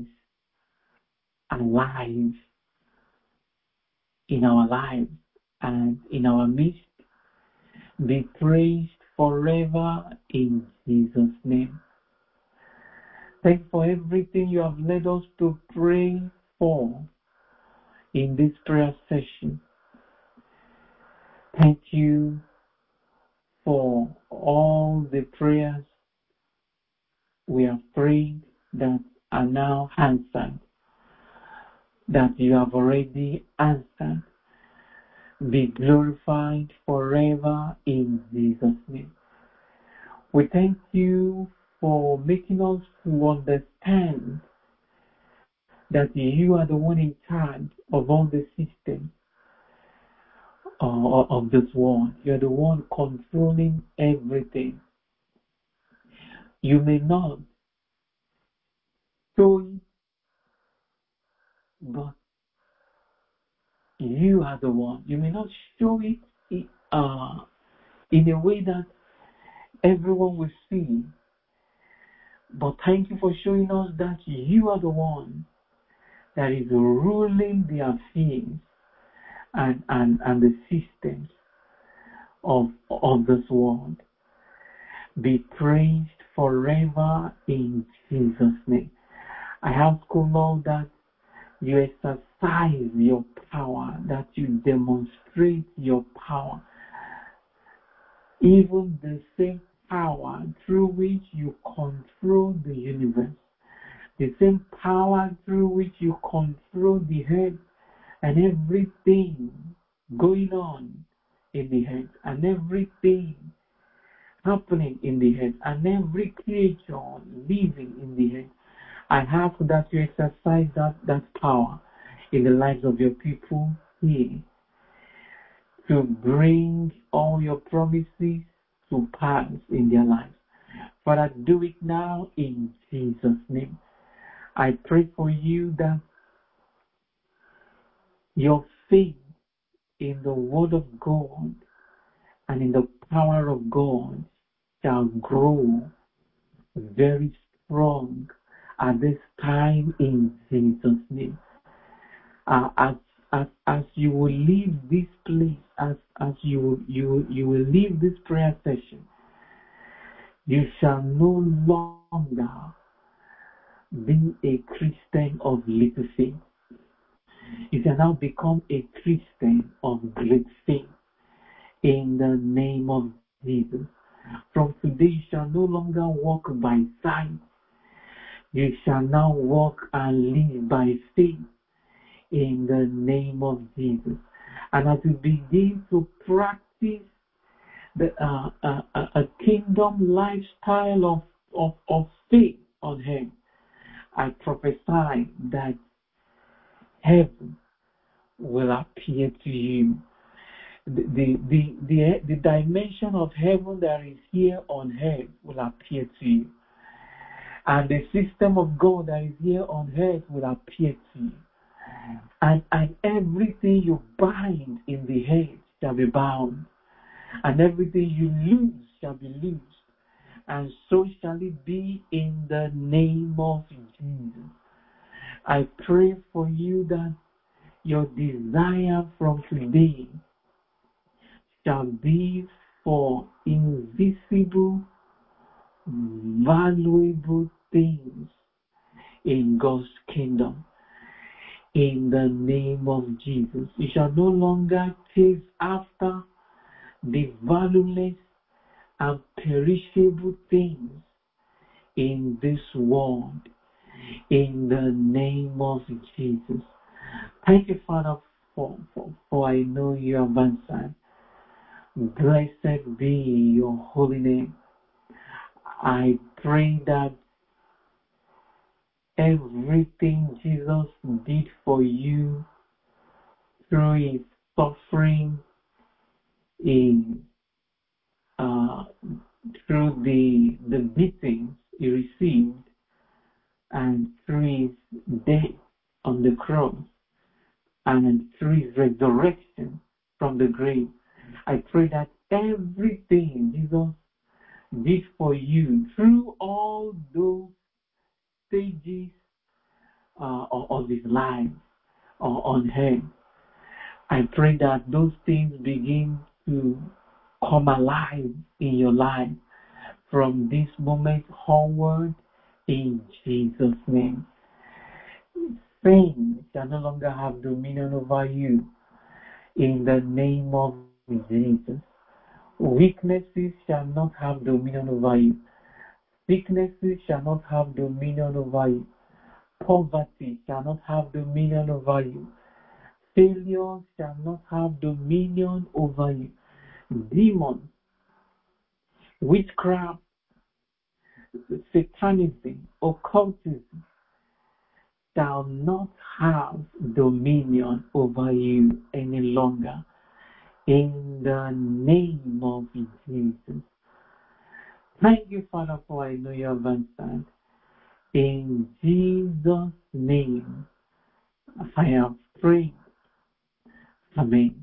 alive in our lives and in our midst. be praised forever in Jesus' name. Thank you for everything you have led us to pray for in this prayer session. Thank you for all the prayers we have prayed that are now answered, that you have already answered. Be glorified forever in Jesus' name. We thank you for making us to understand that you are the one in charge of all the systems of this world. You are the one controlling everything. You may not show it, but you are the one. You may not show it in a way that everyone will see, but thank you for showing us that you are the one that is ruling the affairs and the systems of this world. Be praised forever in Jesus' name. I ask, O Lord, that you exercise your power, that you demonstrate your power, even the same power through which you control the universe, the same power through which you control the earth and everything going on in the earth and everything happening in the earth and every creature living in the earth. I ask that you exercise that power in the lives of your people here to bring all your promises to pass in their lives. Father, do it now in Jesus' name. I pray for you that your faith in the word of God and in the power of God shall grow very strong at this time in Jesus' name. As you will leave this place, as you will leave this prayer session, you shall no longer be a Christian of little faith. You shall now become a Christian of great faith in the name of Jesus. From today, you shall no longer walk by sight. You shall now walk and live by faith in the name of Jesus. And as you begin to practice a kingdom lifestyle of faith on Him, I prophesy that heaven will appear to you. The dimension of heaven that is here on earth will appear to you. And the system of God that is here on earth will appear to you. And everything you bind in the earth shall be bound. And everything you loose shall be loosed. And so shall it be in the name of Jesus. I pray for you that your desire from today shall be for invisible, valuable things in God's kingdom. In the name of Jesus, you shall no longer chase after the valueless and perishable things in this world. In the name of Jesus. Thank you, Father, for I know you have answered. Blessed be your holy name. I pray that everything Jesus did for you through his suffering, through the beatings he received, and through his death on the cross, and through his resurrection from the grave, I pray that everything Jesus did for you through all those stages of his life on earth, I pray that those things begin to come alive in your life from this moment onward in Jesus' name. Sin shall no longer have dominion over you in the name of Jesus. Weaknesses shall not have dominion over you. Sicknesses shall not have dominion over you. Poverty shall not have dominion over you. Failure shall not have dominion over you. Demons, witchcraft, satanism, occultism shall not have dominion over you any longer. In the name of Jesus. Thank you, Father, for I know you have answered. In Jesus' name, I have prayed. Amen.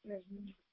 Amen.